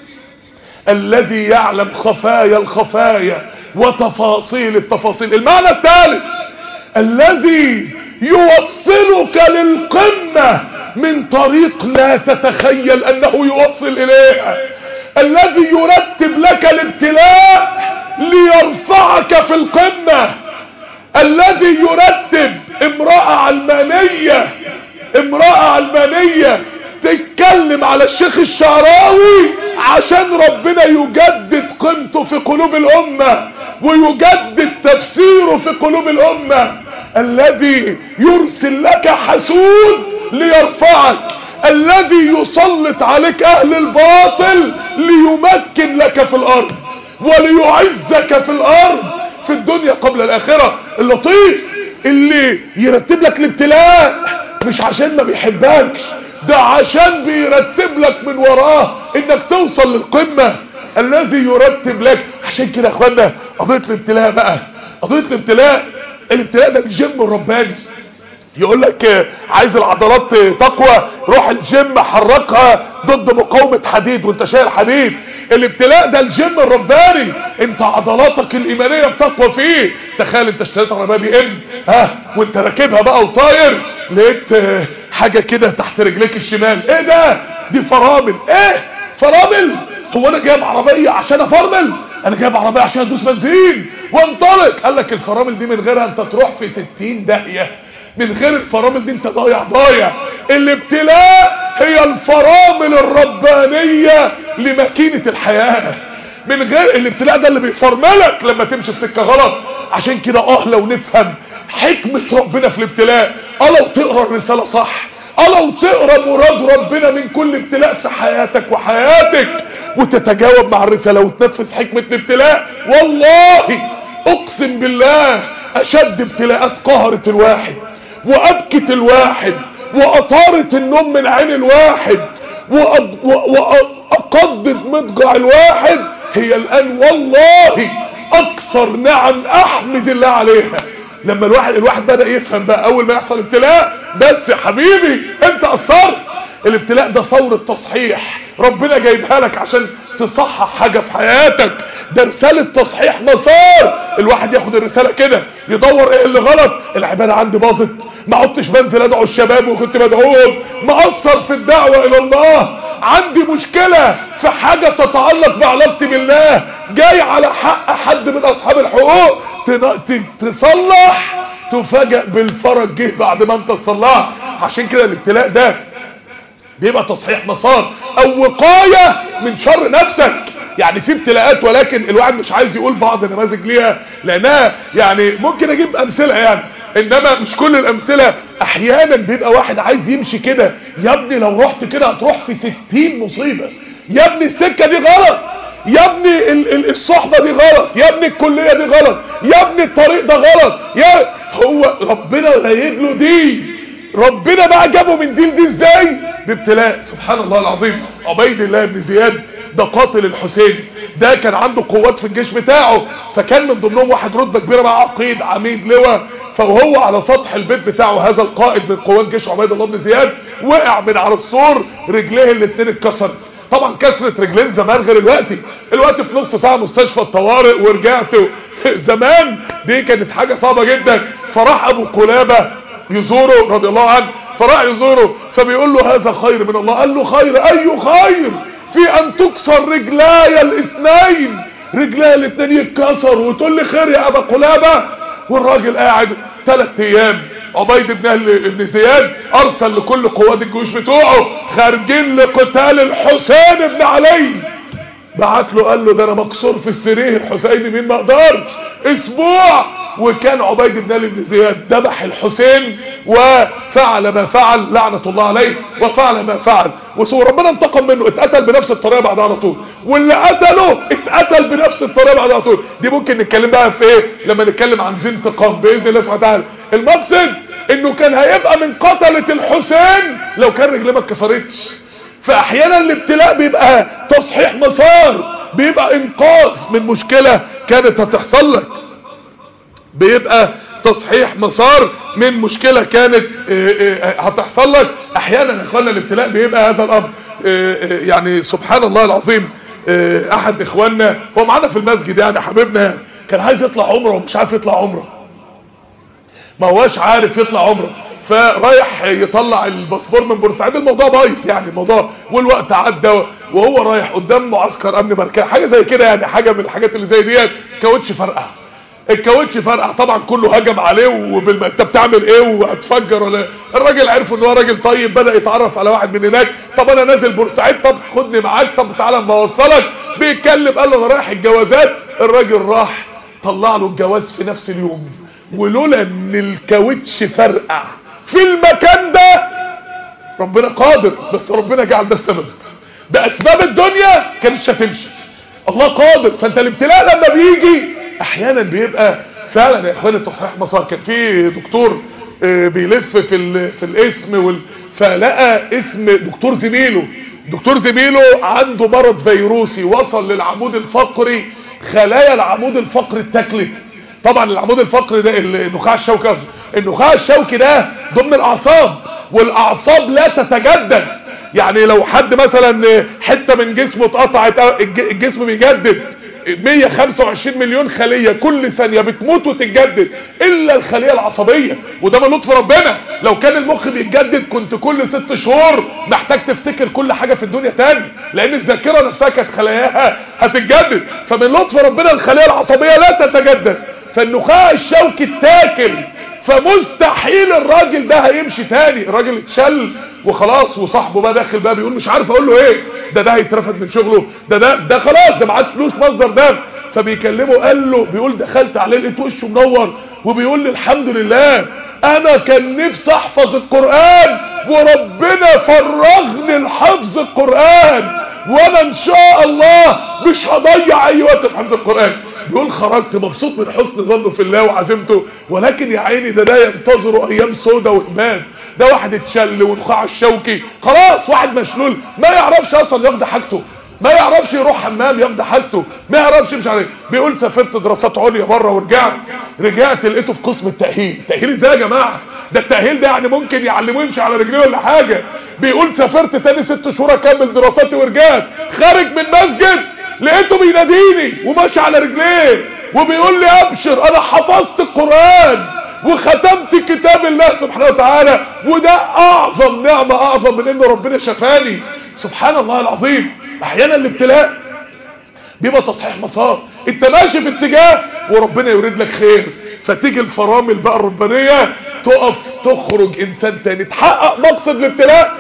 B: الذي يعلم خفايا الخفايا وتفاصيل التفاصيل. المعنى الثالث الذي يوصلك للقمة من طريق لا تتخيل انه يوصل اليها، الذي يرتب لك الابتلاء ليرفعك في القمة، الذي يرتب امرأة علمانية تتكلم على الشيخ الشعراوي عشان ربنا يجدد قيمته في قلوب الأمة ويجدد تفسيره في قلوب الأمة، الذي يرسل لك حسود ليرفعك، الذي يسلط عليك أهل الباطل ليمكن لك في الأرض وليعزك في الأرض في الدنيا قبل الآخرة. اللطيف اللي يرتب لك الابتلاء مش عشان ما بيحبكش، ده عشان بيرتب لك من وراه انك توصل للقمة، الذي يرتب لك. عشان كده يا اخوانا قضية الابتلاء بقى، قضية الابتلاء ده الجيم الرباني. يقول لك عايز العضلات تقوى، روح الجيم حركها ضد مقاومة حديد وانت شايل حديد. الابتلاء ده الجيم الرباني، انت عضلاتك الايمانية بتقوى فيه. تخيل انت اشتريت عربية بي ام وانت راكبها بقى وطاير، لقيت حاجة كده تحت رجليك الشمال، ايه ده؟ دي فرامل. ايه فرامل؟ هو انا جايب عربية عشان افرمل؟ انا جايب عربية عشان ادوس بنزين وانطلق. قال لك الفرامل دي من غيرها انت تروح في 60 داهية، من غير الفرامل دي انت ضايع. الابتلاء هي الفرامل الربانية لماكينة الحياة. من غير الابتلاء ده اللي بيفرملك لما تمشي في سكة غلط. عشان كده لو نفهم حكمة ربنا في الابتلاء، لو تقرأ الرسالة صح، لو تقرأ مراد ربنا من كل ابتلاء في حياتك وحياتك، وتتجاوب مع الرسالة وتنفذ حكمة الابتلاء، والله اقسم بالله اشد ابتلاءات قهرت الواحد وابكت الواحد واطارت النوم من عين الواحد واقضت مضجع الواحد، هي الان والله اكثر نعم احمد الله عليها. لما الواحد بدأ يفهم بقى اول ما يحصل ابتلاء، بس يا حبيبي انت قصرت. الابتلاء ده ثورة تصحيح ربنا جايبها لك عشان تصحح حاجة في حياتك. ده رسالة تصحيح مسار. الواحد ياخد الرسالة كده يدور ايه اللي غلط. العبادة عندي باظت، ما عدتش بنزل ادعو الشباب وكنت بدعوهم، مقصر في الدعوة الى الله، عندي مشكلة في حاجة تتعلق بعلاقتي بالله، جاي على حق حد من اصحاب الحقوق تصلح، تفاجأ بالفرج جه بعد ما انت تصلح. عشان كده الابتلاء ده بيبقى تصحيح مسار او وقاية من شر نفسك. يعني في ابتلاءات ولكن الواحد مش عايز يقول بعض النماذج ليها لانها يعني ممكن اجيب امثلة يعني، انما مش كل الامثلة. احيانا بيبقى واحد عايز يمشي كده، يا ابني لو رحت كده هتروح في 60 مصيبة، يا ابني السكة دي غلط، يا ابني الصحبة دي غلط، يا ابني الكلية دي غلط، يا ابني الطريق ده غلط. هو ربنا رايد له دي، ربنا بقى جابه من دي ازاي؟ بابتلاء. سبحان الله العظيم. عبيد الله بن زياد ده قاتل الحسين، ده كان عنده قوات في الجيش بتاعه، فكان من ضمنهم واحد رتبة كبيرة مع عقيد عميد لواء، فهو على سطح البيت بتاعه هذا القائد من قوات جيش عبيد الله بن زياد وقع من على السور، رجليه الاثنين اتكسرت. طبعا كسرت رجلين زمان غير الوقت في نص ساعة مستشفى الطوارئ ورجعت. زمان دي كانت حاجة صعبة جدا. فراح ابو قلابة يزوره رضي الله عنه، فراح يزوره فبيقول له هذا خير من الله. قال له خير؟ اي خير في ان تكسر رجلاي الاثنين؟ رجلاي الاثنين يتكسر وتقول لي خير يا ابا قلابة؟ والراجل قاعد 3 ايام. عبيد بن زياد ارسل لكل قوات الجيوش بتوعه خارجين لقتال الحسين بن علي، بعت له قال له ده انا مكسور في السرير الحسين مين ما اقدرش. اسبوع وكان عبيد بن زياد ذبح الحسين وفعل ما فعل لعنة الله عليه، وفعل ما فعل وربنا انتقم منه، اتقتل بنفس الطريقة بعد على طول، واللي قتله اتقتل بنفس الطريقة بعد على طول. دي ممكن نتكلم بقى في ايه لما نتكلم عن ذي انتقام باذن الله سبحانه وتعالى. المقصد انه كان هيبقى من قتلة الحسين لو كان رجليه ما اتكسرتش. فاحيانا الابتلاء بيبقى تصحيح مسار، بيبقى انقاذ من مشكلة كانت هتحصل لك، بيبقى تصحيح مسار من مشكلة كانت هتحصل لك. احيانا يا اخوانا الابتلاء بيبقى هذا الامر. يعني سبحان الله العظيم، احد اخواننا هو معانا في المسجد يعني حبيبنا، كان عايز يطلع عمره ومش عارف يطلع عمره، ما هواش عارف يطلع عمره، فرايح يطلع الباسبور من بورسعيد. الموضوع بايظ يعني الموضوع، والوقت عدى وهو رايح قدام معسكر امن مركزي حاجه زي كده يعني، حاجه من الحاجات اللي زي ديت. كاوتش فرقع، الكاوتش فرقع طبعا كله هجم عليه انت بتعمل ايه وهتفجر ولا؟ الراجل عرف ان هو راجل طيب، بدا يتعرف على واحد من هناك. طب انا نازل بورسعيد، طب خدني معاك، طب تعالى ما اوصلك. بيتكلم قال له انا رايح الجوازات. الراجل راح طلع له الجواز في نفس اليوم، ولولا ان الكاوتش فرقع في المكان ده ربنا قادر، بس ربنا جعل ده السبب. باسباب الدنيا كانتش هتمشي، الله قادر. فانت الابتلاء لما بيجي احيانا بيبقى فعلا يا اخواني تصحيح مسار. كان في دكتور بيلف في الاسم فلقى اسم دكتور زميله عنده مرض فيروسي وصل للعمود الفقري، خلايا العمود الفقري اتاكلت. طبعا العمود الفقري ده النخاع الشوكي، النخاع الشوكي ده ضمن الاعصاب، والاعصاب لا تتجدد. يعني لو حد مثلا حته من جسمه اتقطعت الجسم بيجدد، 125 مليون خلية كل ثانية بتموت وتتجدد الا الخلية العصبية، وده من لطف ربنا. لو كان المخ بيتجدد كنت كل 6 شهور محتاج تفتكر كل حاجة في الدنيا تاني، لان الذاكرة نفسها كانت خلاياها هتتجدد. فمن لطف ربنا الخلية العصبية لا تتجدد، فالنخاع الشوكي اتاكل، فمستحيل الراجل ده هيمشي تاني. الراجل اتشل وخلاص، وصاحبه بقى داخل بقى بيقول مش عارف اقول له ايه، ده هيترفد من شغله، ده خلاص، ده معاه فلوس مصدر ده. فبيكلمه قال له، بيقول دخلت عليه لقيت وشه منور وبيقول لي الحمد لله انا كان نفسي احفظ القرآن وربنا فرغني لحفظ القرآن، وانا ان شاء الله مش هضيع اي وقت في حفظ القرآن. بيقول خرجت مبسوط من حسن ظنه في الله وعزمته، ولكن يا عيني ده ينتظروا ايام سودة وإهمال. ده واحد اتشل ونخاع الشوكي خلاص، واحد مشلول ما يعرفش اصلا ياخد حاجته، ما يعرفش يروح حمام ياخد حاجته، ما يعرفش مش عارف. بيقول سافرت دراسات عليا بره ورجعت لقيته في قسم التأهيل. تأهيل ازاي يا جماعه؟ ده التأهيل ده يعني ممكن يعلموه يمشي على رجليه ولا حاجه. بيقول سافرت تاني 6 شهور اكمل دراساتي ورجعت، خارج من مسجد لقيته بيناديني وماشي على رجليه وبيقول لي ابشر انا حفظت القرآن وختمت كتاب الله سبحانه وتعالى، وده اعظم نعمة، اعظم من ان ربنا شفاني. سبحان الله العظيم. احيانا الابتلاء بيبقى تصحيح مسار، انت ماشي في اتجاه وربنا يريد لك خير، فتيجي الفرامل بقى الربانية تقف تخرج انسان تاني، تحقق مقصد الابتلاء.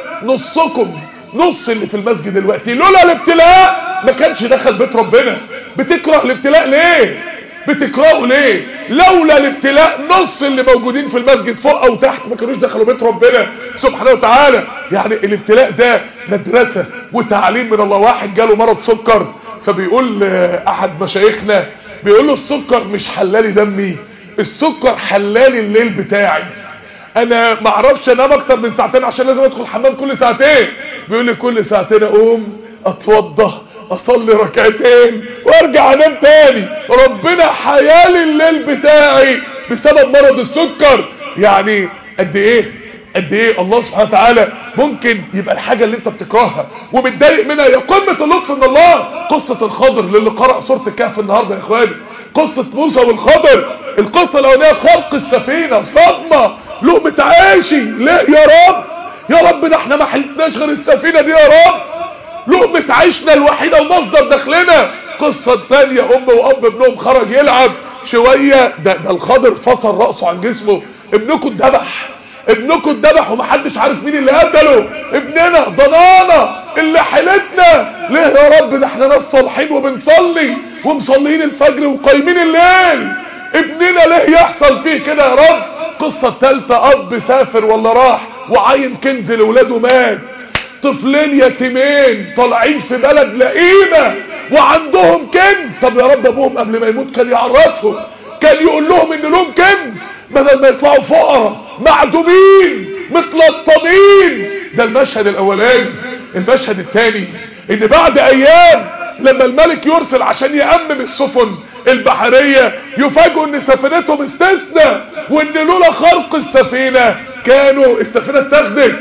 B: نص اللي في المسجد دلوقتي لولا الابتلاء ما كانش دخل بيت ربنا. بتكره الابتلاء ليه؟ بتكرهه ليه؟ لولا الابتلاء نص اللي موجودين في المسجد فوق او تحت ما كانوش دخلوا بيت ربنا سبحانه وتعالى. يعني الابتلاء ده مدرسة وتعليم من الله. واحد جاله مرض سكر، فبيقول احد مشايخنا بيقول له السكر مش حلالي دمي، السكر حلالي الليل بتاعي، انا معرفش انام اكتر من 2 ساعة عشان لازم ادخل الحمام كل 2 ساعة. بيقول لي كل 2 ساعة اقوم اتوضى اصلي 2 ركعتين وارجع انام تاني، ربنا حيالي الليل بتاعي بسبب مرض السكر. يعني قد ايه الله سبحانه وتعالى ممكن يبقى الحاجة اللي انت بتكرهها ومتضايق منها يا قمة اللطف من الله. قصة الخضر للي قرأ سورة الكهف النهاردة يا اخواني، قصة موسى والخضر، القصة الاولانية خلق السفينة، صدمة، لقمة عيشي، ليه يا رب ده احنا ما حلتناش غير السفينة دي يا رب، لقمة عيشنا الوحيدة ومصدر دخلنا. قصة تانية ام واب ابنهم خرج يلعب شوية، ده الخضر فصل رأسه عن جسمه، ابنكم اتذبح ومحدش عارف مين اللي قتله، ابننا ضنانا اللي حيلتنا، ليه يا رب ده احنا ناس صالحين وبنصلي ومصليين الفجر وقايمين الليل، ابننا ليه يحصل فيه كده يا رب. قصة الثالثة اب سافر ولا راح وعين كنز لولاده مات، طفلين يتيمين طالعين في بلد لئيمة وعندهم كنز. طب يا رب ابوهم قبل ما يموت كان يعرفهم، كان يقول لهم ان لهم كنز بدل ما يطلعوا فقراء معدومين متلطمين. ده المشهد الاولاني. المشهد الثاني ان بعد ايام لما الملك يرسل عشان يأمم السفن البحرية يفاجئوا ان سفينتهم استثنى، وان لولا خرق السفينة كانوا السفينة اتاخدت.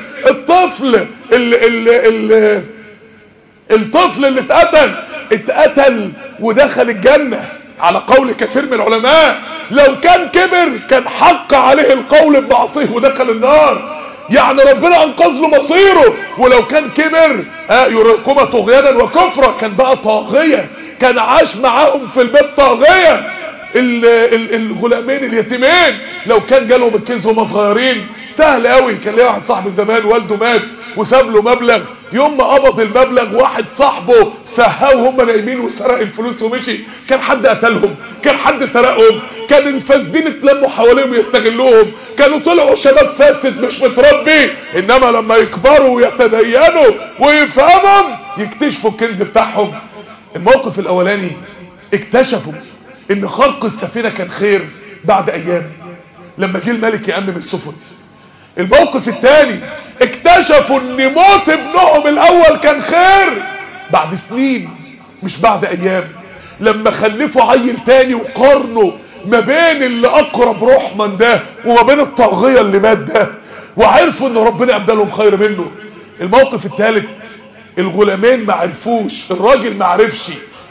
B: الطفل اللي اتقتل ودخل الجنة على قول كثير من العلماء، لو كان كبر كان حق عليه القول بمعصيه ودخل النار، يعني ربنا انقذ له مصيره. ولو كان كبر يرقم طغيانا وكفرا كان بقى طاغية، كان عاش معاهم في البيت طاغية. الغلامين اليتيمين لو كان جالهم الكنز وهم صغيرين سهل قوي. كان ليه واحد صاحب زمان والده مات وساب له مبلغ، يوم ما قبض المبلغ واحد صاحبه سهاه وهم نايمين وسرق الفلوس ومشي. كان حد قتلهم، كان حد سرقهم، كان الفاسدين اتلموا حواليهم يستغلوهم، كانوا طلعوا شباب فاسد مش متربي. انما لما يكبروا ويتدينوا ويفهموا يكتشفوا الكنز بتاعهم. الموقف الاولاني اكتشفوا ان خرق السفينة كان خير بعد ايام لما جه الملك يأمم السفن. الموقف الثاني اكتشفوا ان موت ابنهم الاول كان خير بعد سنين مش بعد ايام، لما خلفوا عيل تاني وقارنوا ما بين اللي اقرب رحما ده وما بين الطاغية اللي مات ده، وعرفوا ان ربنا ابدالهم خير منه. الموقف الثالث الغلامين ما عرفوش، الراجل ما عرفش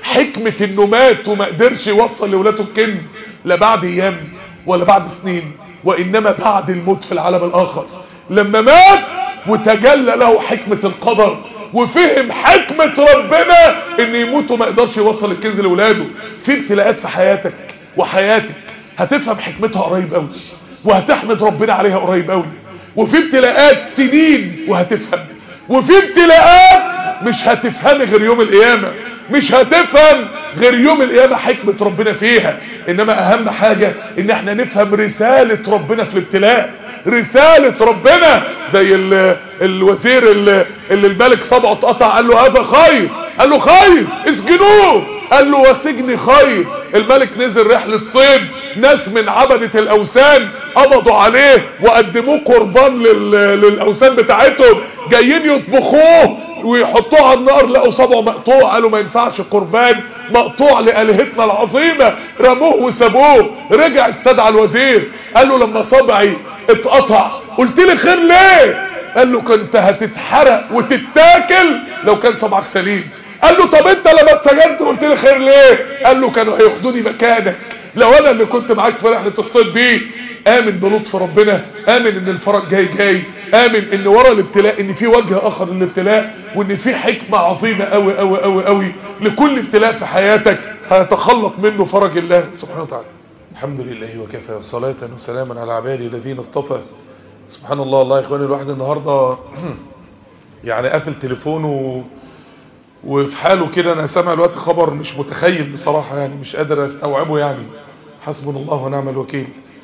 B: حكمة انه مات وما قدرش يوصل لولاده الكنز لا بعد ايام ولا بعد سنين، وانما بعد الموت في العالم الاخر، لما مات وتجلى له حكمة القدر وفهم حكمة ربنا ان يموت وما يقدرش يوصل الكنز لولاده. في ابتلاءات في حياتك وحياتك هتفهم حكمتها قريب قوي وهتحمد ربنا عليها قريب قوي، وفي ابتلاءات سنين وهتفهم، وفي ابتلاءات مش هتفهم غير يوم القيامة، مش هتفهم غير يوم القيامة حكمة ربنا فيها. انما اهم حاجة ان احنا نفهم رسالة ربنا في الابتلاء، رسالة ربنا. زي الوزير اللي الملك صبعه اتقطع قال له هذا خير، قال له خير اسجنوه، قال له وسجني خير. الملك نزل رحلة صيد، ناس من عبدة الاوثان قبضوا عليه وقدموه قربان للاوثان بتاعتهم، جايين يطبخوه ويحطوه على النار، لقوا صبعه مقطوع، قالوا ما ينفعش قربان مقطوع لآلهتنا العظيمة، رموه وسابوه. رجع استدعى الوزير قال له لما صبعي اتقطع قلت لي خير ليه؟ قال له كنت هتتحرق وتتاكل لو كان صبعك سليم. قال له طب انت لما اتسجنت قلت لي خير ليه؟ قال له كانوا هياخدوني مكانك لو انا اللي كنت معاك في رحله الصيد دي. امن بلطف ربنا، امن ان الفرج جاي، امن ان ورا الابتلاء ان في وجه اخر للابتلاء، وان في حكمه عظيمه قوي قوي قوي قوي لكل ابتلاء في حياتك هيتخلق منه فرج الله سبحانه وتعالى. الحمد لله وكفى، وصلاه وسلاما على عباده الذين اصطفى. سبحان الله. والله يا اخواني الواحد النهارده يعني قافل تليفونه وفي حاله كده. انا سامع الوقت خبر مش متخيل بصراحه، يعني مش قادر استوعبه. يعني حسبنا الله ونعم الوكيل.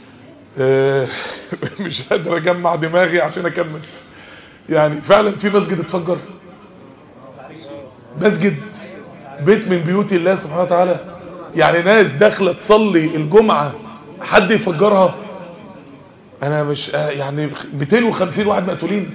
B: مش قادر اجمع دماغي عشان اكمل. يعني فعلا في مسجد اتفجر، مسجد بيت من بيوت الله سبحانه وتعالى، يعني ناس داخله تصلي الجمعه حد يفجرها. انا مش يعني 250 واحد مقتولين،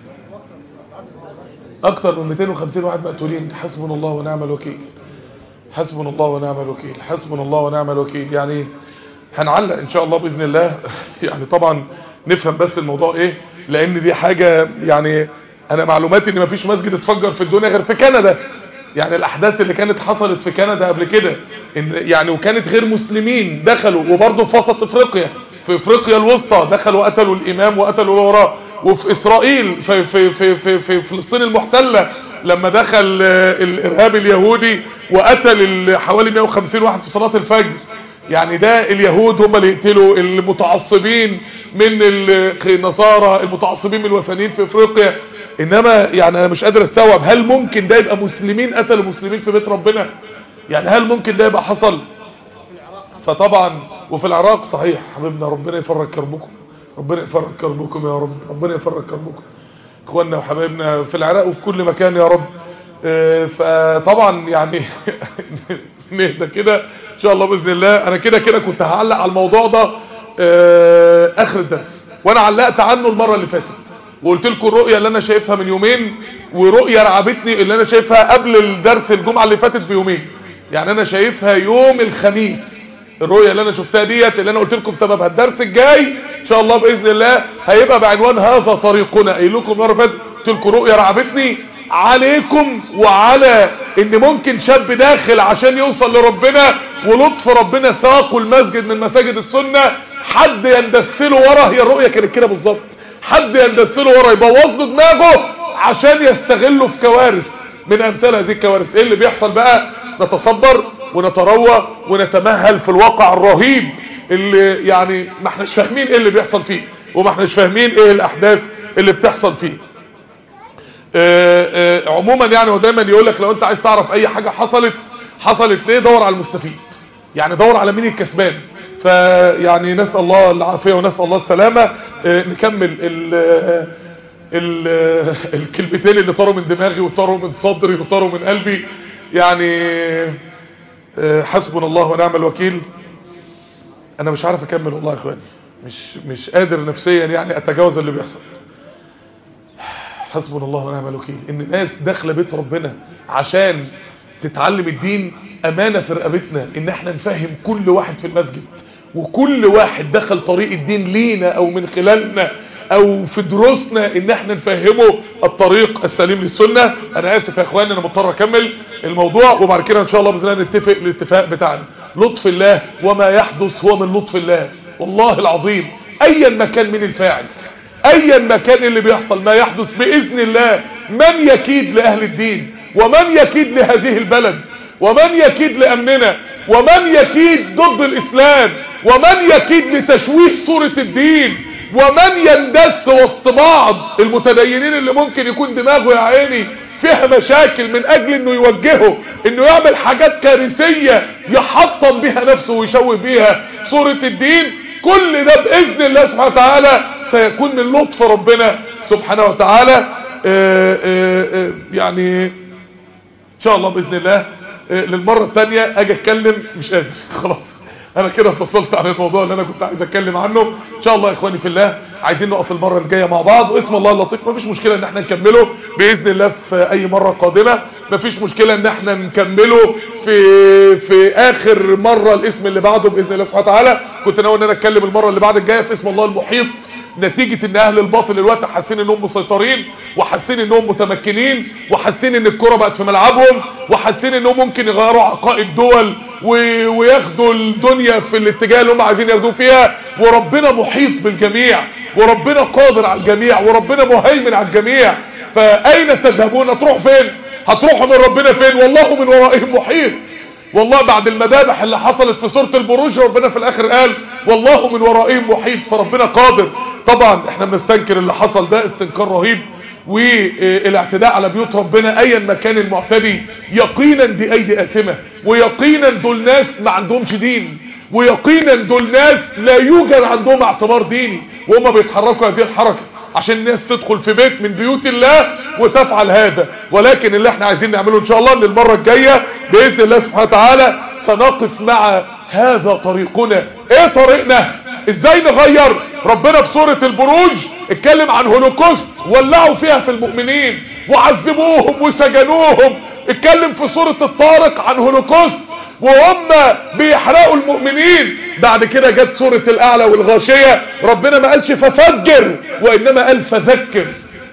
B: اكتر من 250 واحد مقتولين. حسبنا الله ونعم الوكيل، حسبنا الله ونعم الوكيل، حسبنا الله ونعم الوكيل. يعني هنعلق ان شاء الله باذن الله. يعني طبعا نفهم بس الموضوع ايه، لان دي حاجه يعني انا معلوماتي ان مفيش مسجد اتفجر في الدنيا غير في كندا. يعني الاحداث اللي كانت حصلت في كندا قبل كده ان يعني وكانت غير مسلمين دخلوا، وبرضه في وسط افريقيا، في افريقيا الوسطى دخلوا قتلوا الامام وقتلوا اللي وراه، وفي اسرائيل في فلسطين المحتله لما دخل الارهاب اليهودي وقتل حوالي 150 واحد في صلاه الفجر. يعني ده اليهود هم اللي يقتلوا المتعصبين من النصارى، المتعصبين من الوثنيين في افريقيا. انما يعني انا مش قادر استوعب، هل ممكن ده يبقى مسلمين قتلوا مسلمين في بيت ربنا؟ يعني هل ممكن ده يبقى حصل؟ فطبعا وفي العراق صحيح حبيبنا، ربنا يفرج كربكم، ربنا يفرج كربكم يا رب، ربنا يفرج كربكم اخواننا وحبايبنا في العراق وفي كل مكان يا رب. فطبعا يعني نهدى كده ان شاء الله باذن الله. انا كده كنت هعلق على الموضوع ده اخر الدرس، وانا علقت عنه المره اللي فاتت وقلت لكم الرؤيه اللي انا شايفها من يومين، ورؤيه رعبتني اللي انا شايفها قبل الدرس الجمعه اللي فاتت بيومين. يعني انا شايفها يوم الخميس، الرؤيه اللي انا شفتها ديت اللي انا قلت لكم سببها. الدرس الجاي ان شاء الله باذن الله هيبقى بعنوان هذا طريقنا. قايل لكم المره اللي فاتت قلت لكم رؤيه رعبتني عليكم وعلى ان ممكن شاب داخل عشان يوصل لربنا ولطف ربنا ساقه المسجد من مساجد السنه، حد يندسله ورا. هي الرؤيه كانت كده بالظبط، حد يندسله ورا يبوظ له دماغه عشان يستغله في كوارث من امثال هذه الكوارث. ايه اللي بيحصل بقى؟ نتصبر ونتروى ونتمهل في الواقع الرهيب اللي يعني ما احناش فاهمين ايه اللي بيحصل فيه، وما احناش فاهمين ايه الاحداث اللي بتحصل فيه. عموما يعني هو دايما يقول لك لو انت عايز تعرف اي حاجه حصلت ليه، دور على المستفيد، يعني دور على مين الكسبان. فيعني نسال الله العافيه ونسال الله السلامه. نكمل الكلمتين اللي طاروا من دماغي وطاروا من صدري وطاروا من قلبي. يعني حسبنا الله ونعم الوكيل. انا مش عارف اكمل والله يا اخواني، مش قادر نفسيا يعني اتجاوز اللي بيحصل. حسبنا الله ونعم الوكيل. ان الناس داخله بيت ربنا عشان تتعلم الدين، امانه في رقبتنا ان احنا نفهم كل واحد في المسجد، وكل واحد دخل طريق الدين لينا او من خلالنا او في دروسنا ان احنا نفهمه الطريق السليم للسنة. انا اسف يا اخواني انا مضطر اكمل الموضوع، وبعد كده ان شاء الله باذن الله نتفق الاتفاق بتاعنا. لطف الله وما يحدث هو من لطف الله والله العظيم. ايا ما كان من الفاعل، ايا ما كان اللي بيحصل، ما يحدث باذن الله. من يكيد لاهل الدين، ومن يكيد لهذه البلد، ومن يكيد لامننا، ومن يكيد ضد الاسلام، ومن يكيد لتشويه صورة الدين، ومن يندس وسط بعض المتدينين اللي ممكن يكون دماغه يا عيني فيها مشاكل من اجل انه يوجهه انه يعمل حاجات كارثية يحطم بها نفسه ويشوه بها صورة الدين. كل ده باذن الله سبحانه وتعالى سيكون من لطف ربنا سبحانه وتعالى. يعني ان شاء الله باذن الله للمرة الثانية اجي اتكلم مش قادر خلاص، انا كده فصلت عن الموضوع اللي انا كنت عايز اتكلم عنه. ان شاء الله يا اخواني في الله عايزين نقف المرة الجاية مع بعض، واسم الله اللطيف مفيش مشكلة ان احنا نكمله باذن الله في اي مرة قادمة، مفيش مشكلة ان احنا نكمله في اخر مرة الاسم اللي بعده باذن الله سبحانه وتعالى. كنت ناوي ان انا اتكلم المرة اللي بعد الجاية في اسم الله المحيط، نتيجة ان اهل الباطل الوقت حاسين انهم مسيطرين، وحاسين انهم متمكنين، وحاسين ان الكرة بقت في ملعبهم، وحاسين انهم ممكن يغيروا عقائد دول وياخدوا الدنيا في الاتجاه اللي هم عايزين ياخدوه فيها. وربنا محيط بالجميع، وربنا قادر على الجميع، وربنا مهيمن على الجميع. فاين تذهبون؟ هتروحوا فين؟ هتروحوا من ربنا فين؟ والله من ورائهم محيط. والله بعد المذابح اللي حصلت في سورة البروج ربنا في الاخر قال والله من ورائهم محيط، فربنا قادر. طبعا احنا بنستنكر اللي حصل ده استنكار رهيب، والاعتداء على بيوت ربنا ايا ما كان المعتدي يقينا دي ايدي آثمة، ويقينا دول ناس ما عندهمش دين، ويقينا دول ناس لا يوجد عندهم اعتبار ديني، وهم بيتحركوا هذه الحركة عشان الناس تدخل في بيت من بيوت الله وتفعل هذا. ولكن اللي احنا عايزين نعمله ان شاء الله ان المرة الجاية باذن الله سبحانه وتعالى سنقف مع هذا طريقنا. ايه طريقنا؟ ازاي نغير؟ ربنا في سورة البروج اتكلم عن هولوكوست ولعوا فيها في المؤمنين وعذبوهم وسجنوهم. اتكلم في سورة الطارق عن هولوكوست وهم بيحرقوا المؤمنين. بعد كده جت سورة الاعلى والغاشية، ربنا ما قالش ففجر وانما قال فذكر.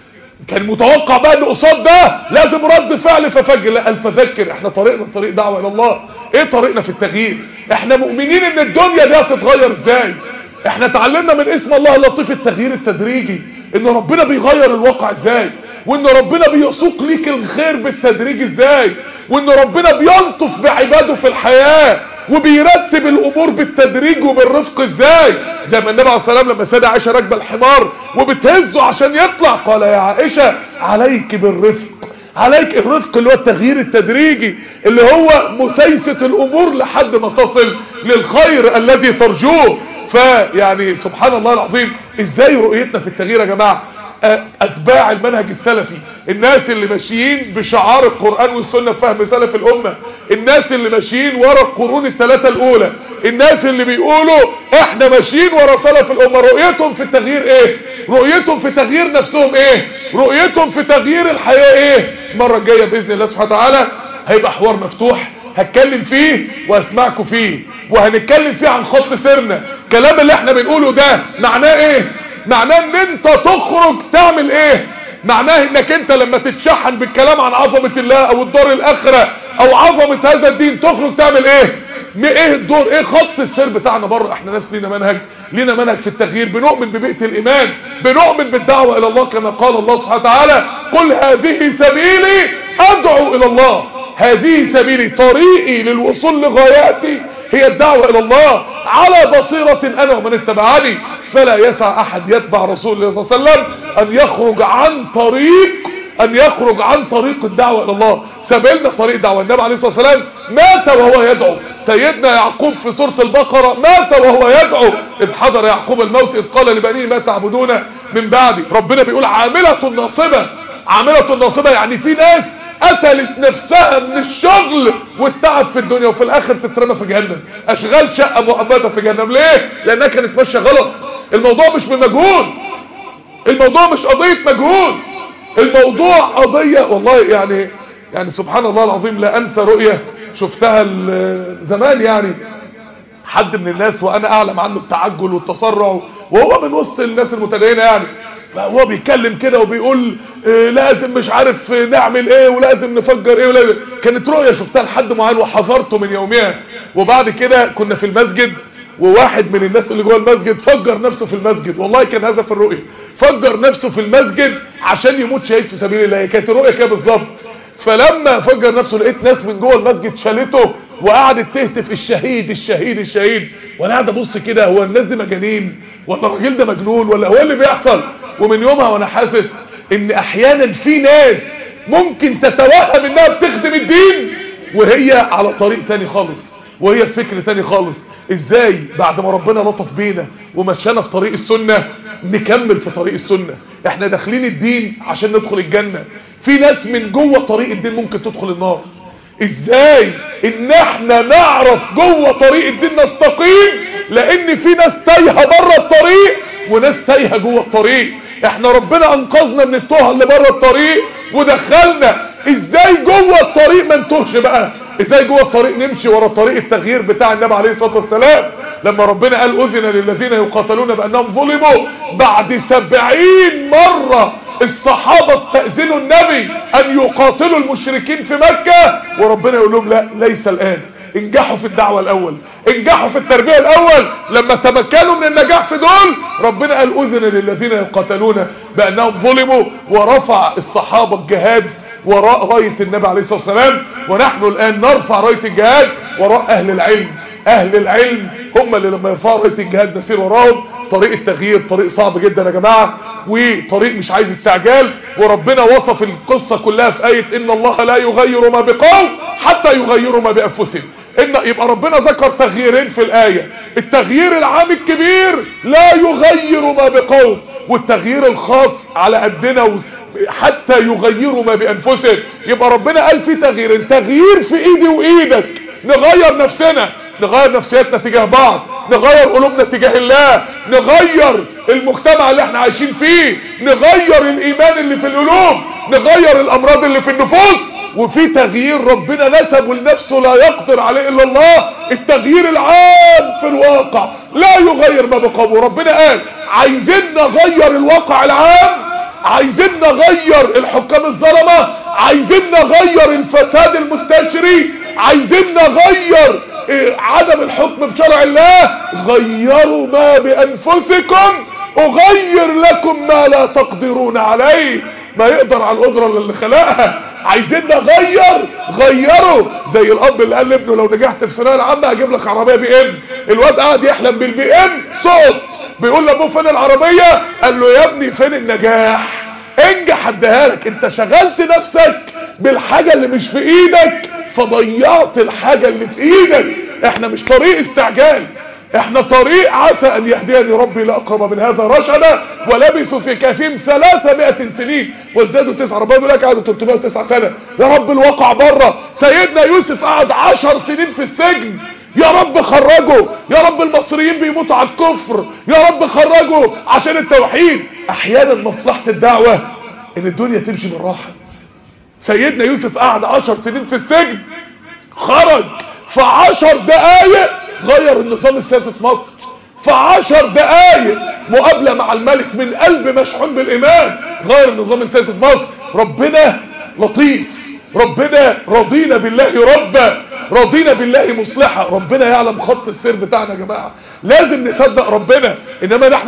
B: كان متوقع بقى ان قصاد ده لازم رد فعل ففجر، لا قال فذكر. احنا طريقنا طريق دعوة الى الله. ايه طريقنا في التغيير؟ احنا مؤمنين ان الدنيا دي هتتغير ازاي. احنا اتعلمنا من اسم الله اللطيف التغيير التدريجي، ان ربنا بيغير الواقع ازاي، وان ربنا بيسوق ليك الخير بالتدريج ازاي، وان ربنا بيلطف بعباده في الحياة وبيرتب الامور بالتدريج وبالرفق ازاي. زي ما النبي عليه الصلاه والسلام لما سيدة عائشة راكبه الحمار وبتهزه عشان يطلع قال يا عائشة عليك بالرفق. عليك الرفق اللي هو التغيير التدريجي اللي هو مسيسة الامور لحد ما تصل للخير الذي ترجوه. فيعني سبحان الله العظيم ازاي رؤيتنا في التغيير يا جماعة. اتباع المنهج السلفي، الناس اللي ماشيين بشعار القرآن والسنة فهم سلف الامة، الناس اللي ماشيين ورا القرون الثلاثة الاولى، الناس اللي بيقولوا احنا ماشيين ورا سلف الامة. رؤيتهم في التغيير ايه؟ رؤيتهم في تغيير نفسهم ايه؟ رؤيتهم في تغيير الحياة ايه؟ المرة الجاية باذن الله سبحانه وتعالى هيبقى حوار مفتوح هتكلم فيه واسمعكم فيه، وهنتكلم فيه عن خط سيرنا. الكلام اللي احنا بنقوله ده معناه ايه؟ معناه ان انت تخرج تعمل ايه؟ معناه انك انت لما تتشحن بالكلام عن عظمة الله او الدار الاخرة او عظمة هذا الدين تخرج تعمل ايه؟ ايه الدور؟ ايه خط السير بتاعنا بره؟ احنا ناس لينا منهج في التغيير، بنؤمن ببيئة الايمان، بنؤمن بالدعوة الى الله كما قال الله سبحانه وتعالى قل هذه سبيلي ادعو الى الله. هذه سبيلي، طريقي للوصول لغاياتي هي الدعوة الى الله على بصيرة انا ومن اتبعني. فلا يسع احد يتبع رسول الله صلى الله عليه وسلم ان يخرج عن طريق الدعوة الى الله. سبيلنا طريق دعوة. النبي عليه الصلاة والسلام مات وهو يدعو. سيدنا يعقوب في سورة البقرة مات وهو يدعو إذ حضر يعقوب الموت إذ قال لبنيه ما تعبدون من بعدي. ربنا بيقول عاملة ناصبة. عاملة ناصبة يعني في ناس قتلت نفسها من الشغل والتعب في الدنيا وفي الاخر تترمى في جهنم. اشغال شقة مؤبدة في جهنم. ليه؟ لانها كانت ماشية غلط. الموضوع مش بمجهود، الموضوع مش قضية مجهود، الموضوع قضية والله يعني سبحان الله العظيم. لا انسى رؤية شفتها زمان، يعني حد من الناس وانا اعلم عنه التعجل والتسرع وهو من وسط الناس المتدينه يعني، فهو بيتكلم كده وبيقول لازم مش عارف نعمل ايه ولازم نفجر ايه ولازم. كانت رؤيه شفتها لحد معين وحذرته من يومها. وبعد كده كنا في المسجد، وواحد من الناس اللي جوه المسجد فجر نفسه في المسجد، والله كان هذا في الرؤيه، فجر نفسه في المسجد عشان يموت شهيد في سبيل الله. كانت الرؤيه كده بالظبط. فلما فجر نفسه لقيت ناس من جوه المسجد شالته وقعدت تهتف الشهيد الشهيد الشهيد، وانا قاعد ابص كده، هو الناس دي مجانين ولا الراجل ده مجنون ولا هو اللي بيحصل؟ ومن يومها وانا حاسس ان احيانا في ناس ممكن تتوهم انها بتخدم الدين وهي على طريق تاني خالص، وهي بفكر تاني خالص. ازاي بعد ما ربنا لطف بينا ومشانا في طريق السنة نكمل في طريق السنة؟ احنا داخلين الدين عشان ندخل الجنة، في ناس من جوه طريق الدين ممكن تدخل النار. ازاي ان احنا نعرف جوه طريق الدين نستقيم؟ لان في ناس تايهه بره الطريق وناس تايهه جوه الطريق. احنا ربنا انقذنا من التوهه اللي بره الطريق ودخلنا. ازاي جوه الطريق ما نتوهش بقى؟ ازاي جوه الطريق نمشي ورا طريق التغيير بتاع النبي عليه الصلاه والسلام؟ لما ربنا قال اذن للذين يقاتلون بانهم ظلموا، بعد 70 مره الصحابه استاذنوا النبي ان يقاتلوا المشركين في مكه، وربنا يقول لهم لا، ليس الان. انجحوا في الدعوه الاول، انجحوا في التربيه الاول. لما تمكنوا من النجاح في دول ربنا قال اذن للذين يقاتلون بانهم ظلموا، ورفع الصحابه الجهاد وراء رايه النبي عليه الصلاه والسلام. ونحن الان نرفع رايه الجهاد وراء اهل العلم. اهل العلم هم اللي لما يرفعوا رايه الجهاد نسير وراهم. طريق التغيير طريق صعب جدا يا جماعه، وطريق مش عايز استعجال. وربنا وصف القصه كلها في ايه ان الله لا يغير ما بقوم حتى يغيروا ما بانفسهم. يبقى ربنا ذكر تغييرين في الايه، التغيير العام الكبير لا يغير ما بقوم، والتغيير الخاص على قدنا حتى يغيروا ما بانفسهم. يبقى ربنا قال في تغييرين، تغيير في ايدي وايدك، نغير نفسنا، نغير نفسياتنا تجاه بعض، نغير قلوبنا تجاه الله، نغير المجتمع اللي احنا عايشين فيه، نغير الايمان اللي في القلوب، نغير الامراض اللي في النفوس. وفي تغيير ربنا نسبه لنفسه لا يقدر عليه الا الله، التغيير العام في الواقع لا يغير ما بقوم. ربنا قال عايزين نغير الواقع العام، عايزين نغير الحكام الظلمه، عايزين نغير الفساد المستشري، عايزين نغير عدم الحكم بشرع الله. غيروا ما بانفسكم اغير لكم ما لا تقدرون عليه. ما يقدر على القدره اللي خلقها. عايزين نغير، غيروا. زي الاب اللي قال لابنه لو نجحت في الثانويه العامه هجيب لك عربيه بي ام. الواد قاعد يحلم بالبي ام، صوت بيقول لابوه فين العربيه؟ قال له يا ابني فين النجاح؟ انجح اديها لك. انت شغلت نفسك بالحاجه اللي مش في ايدك فضيعت الحاجه اللي في ايدك. احنا مش طريق استعجال، احنا طريق عسى ان يهديني ربي لاقرب من هذا رشدا. ولبثوا في كهفهم 300 سنين وازدادوا 9. ربنا بيقول لك قعدوا 309 سنه. يا رب الواقع بره. سيدنا يوسف قعد 10 سنين في السجن. يا رب خرجوا، يا رب المصريين بيموتوا على الكفر، يا رب خرجوا عشان التوحيد. احيانا مصلحه الدعوه ان الدنيا تمشي بالراحه. سيدنا يوسف قعد 10 سنين في السجن، خرج في 10 دقايق غير النظام السياسي في مصر. في 10 دقايق مقابله مع الملك من قلب مشحون بالايمان غير النظام السياسي في مصر. ربنا لطيف، ربنا رضينا بالله ربا، رضينا بالله مصلحة. ربنا يعلم خط السير بتاعنا يا جماعة. لازم نصدق ربنا. انما نحن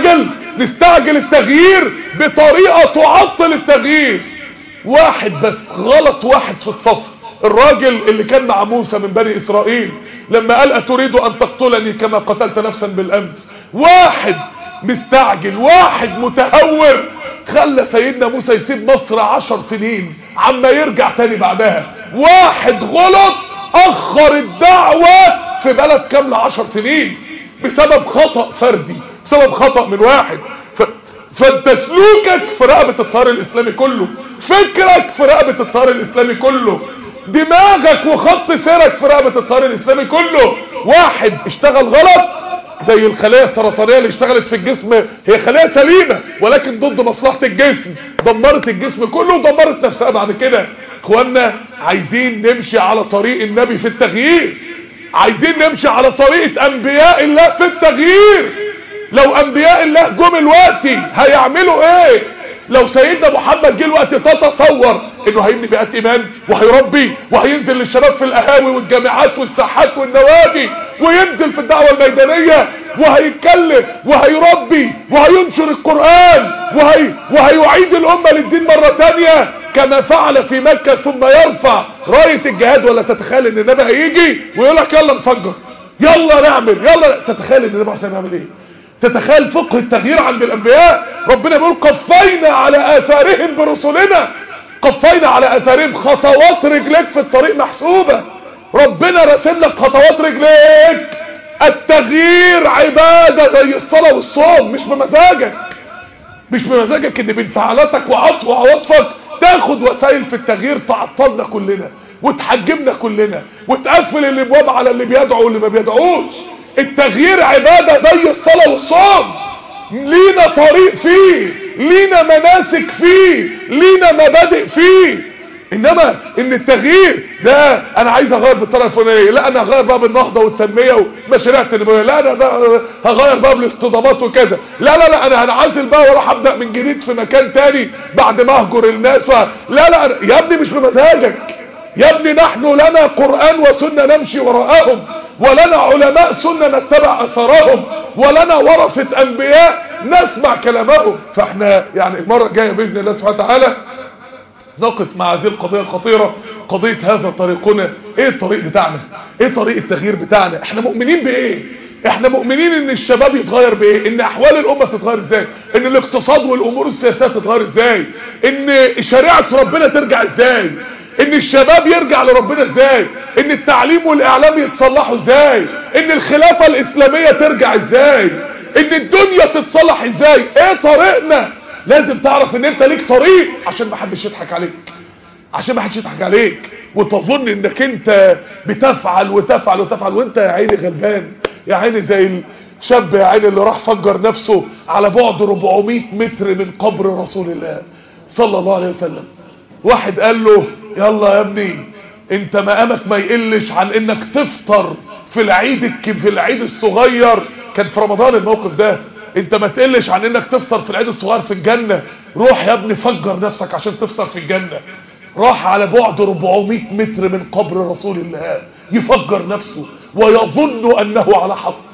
B: نستعجل التغيير بطريقة تعطل التغيير. واحد بس غلط، واحد في الصف، الراجل اللي كان مع موسى من بني اسرائيل لما قال اتريد ان تقتلني كما قتلت نفسا بالامس. واحد مستعجل، واحد متهور، خلى سيدنا موسى يسيب مصر 10 سنين عما يرجع تاني بعدها. واحد غلط اخر الدعوة في بلد كاملة 10 سنين بسبب خطأ فردي، بسبب خطأ من واحد. فانت سلوكك في رقبة التيار الاسلامي كله، فكرك في رقبة التيار الاسلامي كله، دماغك وخط سيرك في رقبة التيار الاسلامي كله. واحد اشتغل غلط زي الخلايا السرطانية اللي اشتغلت في الجسم، هي خلايا سليمة ولكن ضد مصلحة الجسم، دمرت الجسم كله ودمرت نفسها بعد كده. اخوانا عايزين نمشي على طريق النبي في التغيير، عايزين نمشي على طريقة انبياء الله في التغيير. لو انبياء الله جم الوقت هيعملوا ايه؟ لو سيدنا محمد جه الوقت تتصور انه هيبني بيئات ايمان وهيربي وهينزل للشباب في القهاوي والجامعات والساحات والنوادي وينزل في الدعوة الميدانية وهيتكلم وهيربي وهينشر القرآن وهيعيد الامة للدين مرة تانية كما فعل في مكة، ثم يرفع راية الجهاد. ولا تتخيل ان النبي هيجي ويقول لك يلا نفجر، يلا نعمل، يلا. تتخيل ان النبي عشان يعمل ايه؟ تتخيل فقه التغيير عند الانبياء؟ ربنا بيقول قفينا على اثارهم برسلنا، قفينا على اثارهم. خطوات رجلك في الطريق محسوبة، ربنا رسم لك خطوات رجلك. التغيير عبادة زي الصلاة والصوم، مش بمزاجك، مش بمزاجك ان بانفعالاتك وعواطفك تاخد وسائل في التغيير تعطلنا كلنا وتحجمنا كلنا وتقفل الابواب على اللي بيدعو واللي ما بيدعوش. التغيير عبادة زي الصلاة والصوم، لينا طريق فيه، لينا مناسك فيه، لينا مبادئ فيه. انما ان التغيير ده انا عايز اغير بالطريقه الفلانيه، لا انا هغير بقى بالنهضه والتنميه ومشاريع التنميه، لا انا هغير بقى بالاصطدامات وكذا، لا انا هنعزل بقى واروح ابدا من جديد في مكان تاني بعد ما اهجر الناس لا يا ابني مش بمزاجك يا ابني. نحن لنا قرآن وسنة نمشي وراءهم، ولنا علماء سنة نتبع اثرهم، ولنا ورثة انبياء نسمع كلامهم. فاحنا يعني المرة الجاية باذن الله سبحانه وتعالى نقف مع هذه القضية الخطيرة، قضية هذا طريقنا. ايه الطريق بتاعنا؟ ايه طريق التغيير بتاعنا؟ احنا مؤمنين بايه؟ احنا مؤمنين ان الشباب يتغير بايه؟ ان احوال الامة تتغير ازاي؟ ان الاقتصاد والامور السياسية تتغير ازاي؟ ان شريعة ربنا ترجع ازاي؟ ان الشباب يرجع لربنا ازاي؟ ان التعليم والاعلام يتصلحوا ازاي؟ ان الخلافة الاسلامية ترجع ازاي؟ ان الدنيا تتصلح ازاي؟ ايه طريقنا؟ لازم تعرف ان انت ليك طريق عشان ما حدش يضحك عليك، عشان ما حدش يضحك عليك وتظن انك انت بتفعل وانت يا عيني غلبان، يا عيني زي الشاب يا عيني اللي راح فجر نفسه على بعد 400 متر من قبر رسول الله صلى الله عليه وسلم. واحد قال له يلا يا ابني انت مقامك ما يقلش عن انك تفطر في العيد الصغير، كان في رمضان الموقف ده، انت ما تقلش عن انك تفطر في العيد الصغير في الجنة، روح يا ابني فجر نفسك عشان تفطر في الجنة. راح على بعد 400 متر من قبر رسول الله يفجر نفسه ويظن انه على حق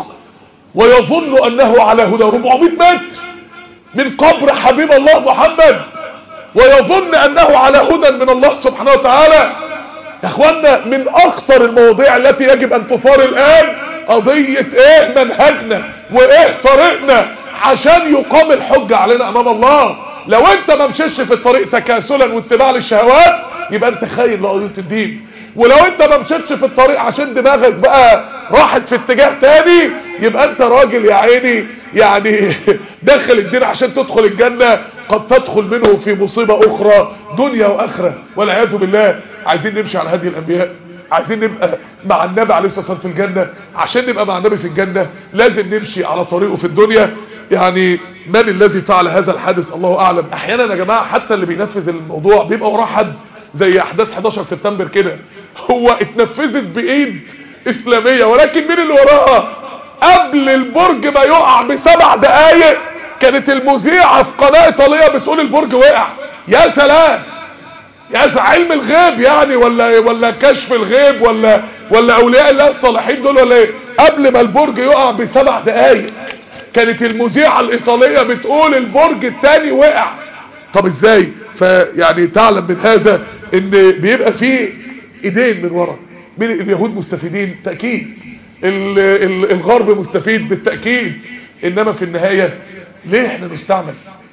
B: ويظن انه على هدى. 400 متر من قبر حبيب الله محمد ويظن انه على هدى من الله سبحانه وتعالى. يا اخوانا من اخطر المواضيع التي يجب ان تثار الان قضية ايه منهجنا وايه طريقنا عشان يقام الحجة علينا امام الله. لو انت ما مشيش في الطريق تكاسلا واتباع للشهوات يبقى انت خاين لقضية الدين، ولو انت ما مشيتش في الطريق عشان دماغك بقى راحت في اتجاه تاني يبقى انت راجل يا عيني يعني داخل الدين عشان تدخل الجنة قد تدخل منه في مصيبة اخرى دنيا واخرة والعياذ بالله. عايزين نمشي على هدي الانبياء، عايزين نبقى مع النبي عليه الصلاة والسلام في الجنة. عشان نبقى مع النبي في الجنة لازم نمشي على طريقه في الدنيا. يعني من الذي فعل هذا الحادث الله اعلم. احيانا يا جماعة حتى اللي بينفذ الموضوع بيبقى وراه حد، زي احداث 11 سبتمبر كده، هو اتنفذت بايد اسلامية ولكن مين اللي وراها؟ قبل البرج ما يقع ب7 دقايق كانت المذيعة في قناة ايطالية بتقول البرج وقع. يا سلام، يا علم الغيب يعني ولا كشف الغيب ولا اولياء الله الصالحين دول ولا ايه؟ قبل ما البرج يقع ب7 دقايق كانت المذيعة الايطالية بتقول البرج الثاني وقع. طب ازاي؟ فيعني تعلم من هذا ان بيبقى فيه ايدين من ورا. من اليهود مستفيدين تأكيد، الغرب مستفيد بالتأكيد، انما في النهاية ليه احنا نستعمل؟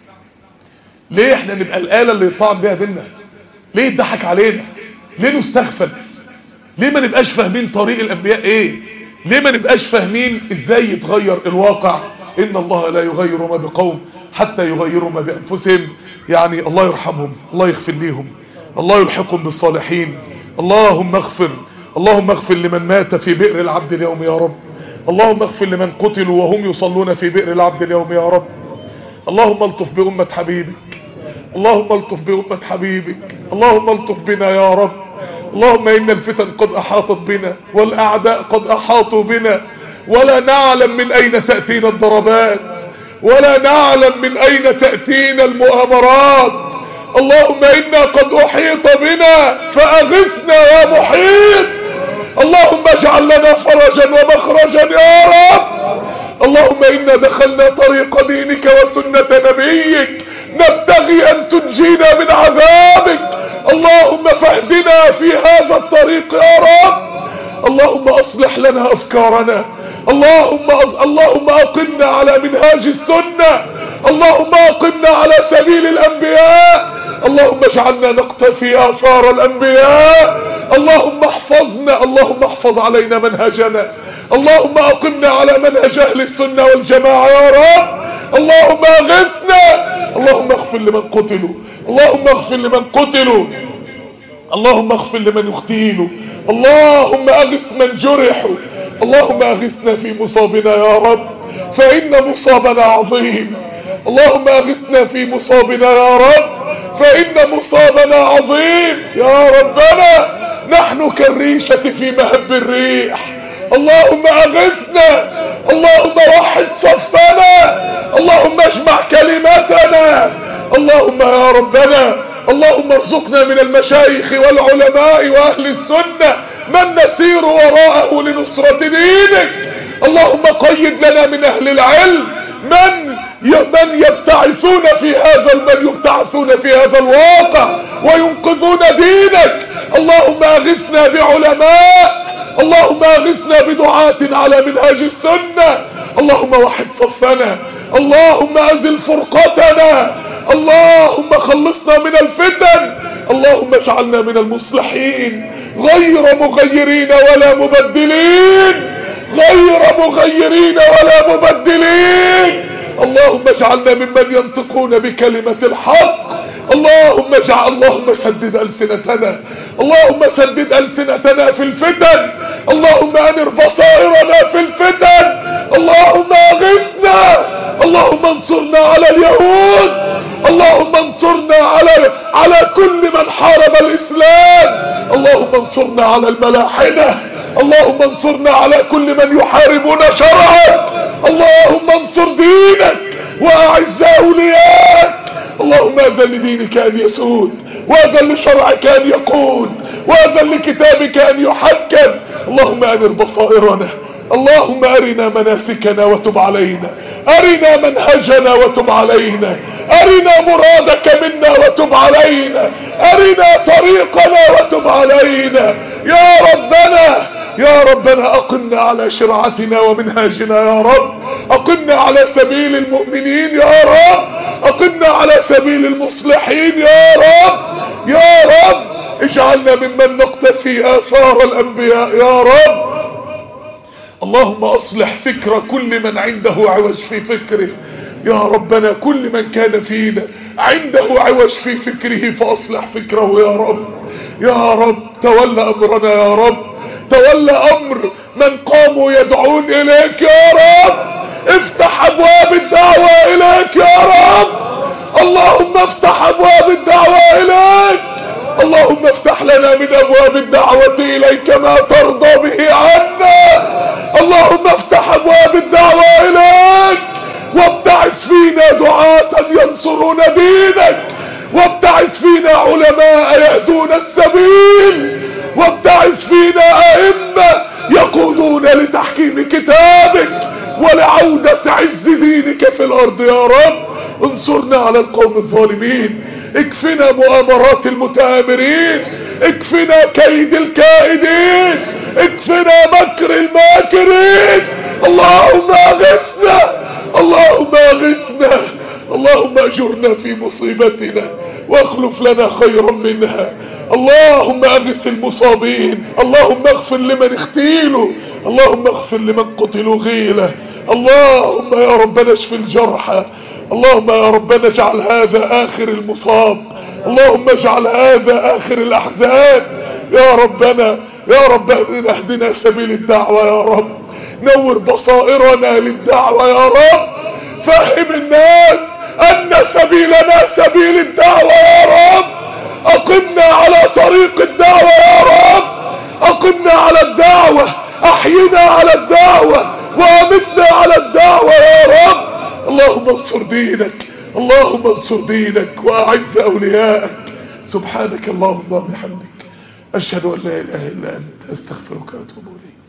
B: ليه احنا نبقى الآلة اللي يطعن بها ديننا؟ ليه يضحك علينا؟ ليه نستغفل؟ ليه ما نبقاش فاهمين طريق الانبياء ايه؟ ليه ما نبقاش فاهمين ازاي يتغير الواقع؟ ان الله لا يغير ما بقوم حتى يغيروا ما بانفسهم. يعني الله يرحمهم، الله يغفر ليهم، الله يلحقهم بالصالحين. اللهم اغفر لمن مات في بئر العبد اليوم يا رب. اللهم اغفر لمن قتلوا وهم يصلون في بئر العبد اليوم يا رب. اللهم الطف بأمة حبيبك، اللهم الطف بأمة حبيبك، اللهم الطف بنا يا رب. اللهم إن الفتن قد أحاطت بنا والأعداء قد أحاطوا بنا ولا نعلم من أين تأتينا الضربات. ولا نعلم من اين تأتينا المؤامرات. اللهم انا قد احيط بنا فاغثنا يا محيط. اللهم اجعل لنا فرجا ومخرجا يا رب. اللهم انا دخلنا طريق دينك وسنة نبيك نبتغي ان تنجينا من عذابك. اللهم فاهدنا في هذا الطريق يا رب. اللهم اصلح لنا افكارنا. اللهم اقمنا على منهاج السنة. اللهم اقمنا على سبيل الانبياء. اللهم اجعلنا نقتفي آثار الانبياء. اللهم احفظنا. اللهم احفظ علينا منهجنا. اللهم اقمنا على منهج اهل السنة والجماعة يا رب. اللهم اغثنا. اللهم اغفر لمن قتلوا. اللهم اغفر لمن قتلوا. اللهم اغفر لمن اغتيلوا. اللهم اغث من جرحوا. اللهم اغثنا في مصابنا يا رب فإن مصابنا عظيم. اللهم اغثنا في مصابنا يا رب فإن مصابنا عظيم. يا ربنا نحن كالريشة في مهب الريح. اللهم اغثنا. اللهم وحد صفنا. اللهم اجمع كلماتنا. اللهم يا ربنا اللهم ارزقنا من المشايخ والعلماء واهل السنة من نسير وراءه لنصرة دينك. اللهم قيد لنا من اهل العلم من يبتعثون في هذا الواقع وينقذون دينك. اللهم اغثنا بعلماء. اللهم اغثنا بدعاة على منهاج السنة. اللهم وحد صفنا. اللهم ازل فرقتنا. اللهم خلصنا من الفتن. اللهم اجعلنا من المصلحين غير مغيرين ولا مبدلين. غير مغيرين ولا مبدلين. اللهم اجعلنا ممن ينطقون بكلمة الحق. اللهم سدد ألسنتنا. اللهم سدد ألسنتنا في الفتن. اللهم انر بصائرنا في الفتن. اللهم اغثنا. اللهم انصرنا على اليهود. اللهم انصرنا على كل من حارب الإسلام. اللهم انصرنا على الملاحدة. اللهم انصرنا على كل من يحاربون شرعك. اللهم انصر دينك واعز اولياءك. اللهم اذن لدينك ان يسود واذن لشرعك ان يقود واذن لكتابك ان يحكم. اللهم انر بصائرنا. اللهم ارنا مناسكنا وتب علينا. ارنا منهجنا وتب علينا. ارنا مرادك منا وتب علينا. ارنا طريقنا وتب علينا. يا ربنا اقمنا على شرعتنا ومنهاجنا يا رب. اقمنا على سبيل المؤمنين يا رب. اقمنا على سبيل المصلحين يا رب. يا رب اجعلنا ممن نقتفي آثار الانبياء يا رب. اللهم اصلح فكر كل من عنده عوج في فكره يا ربنا. كل من كان فينا عنده عوج في فكره فاصلح فكره يا رب. يا رب تولى امرنا يا رب. تولى امر من قاموا يدعون اليك يا رب. افتح ابواب الدعوة اليك يا رب. اللهم افتح ابواب الدعوة اليك. اللهم افتح لنا من ابواب الدعوة اليك ما ترضى به عنا. اللهم افتح ابواب الدعوة اليك وابتعث فينا دعاة ينصرون دينك. وابتعث فينا علماء يهدون السبيل. وابتعث فينا ائمة يقودون لتحكيم كتابك ولعودة عز دينك في الارض يا رب. انصرنا على القوم الظالمين. اكفنا مؤامرات المتآمرين. اكفنا كيد الكائدين. اكفنا مكر الماكرين. اللهم اغثنا. اللهم اغثنا. اللهم اجرنا في مصيبتنا واخلف لنا خيرا منها. اللهم اغث المصابين. اللهم اغفر لمن اغتيلوا. اللهم اغفر لمن قتلوا غيله. اللهم يا ربنا اشف الجرحى. اللهم يا ربنا اجعل هذا اخر المصاب. اللهم اجعل هذا اخر الاحزان يا ربنا. يا رب اهدنا سبيل الدعوة يا رب. نور بصائرنا للدعوة يا رب. فهم الناس ان سبيلنا سبيل الدعوة يا رب. اقمنا على طريق الدعوة يا رب. اقمنا على الدعوة. احينا على الدعوة وامتنا على الدعوة يا رب. اللهم انصر دينك، اللهم انصر دينك واعز اولياءك. سبحانك اللهم وبحمدك، اشهد ان لا اله الا انت، استغفرك واتوب اليك.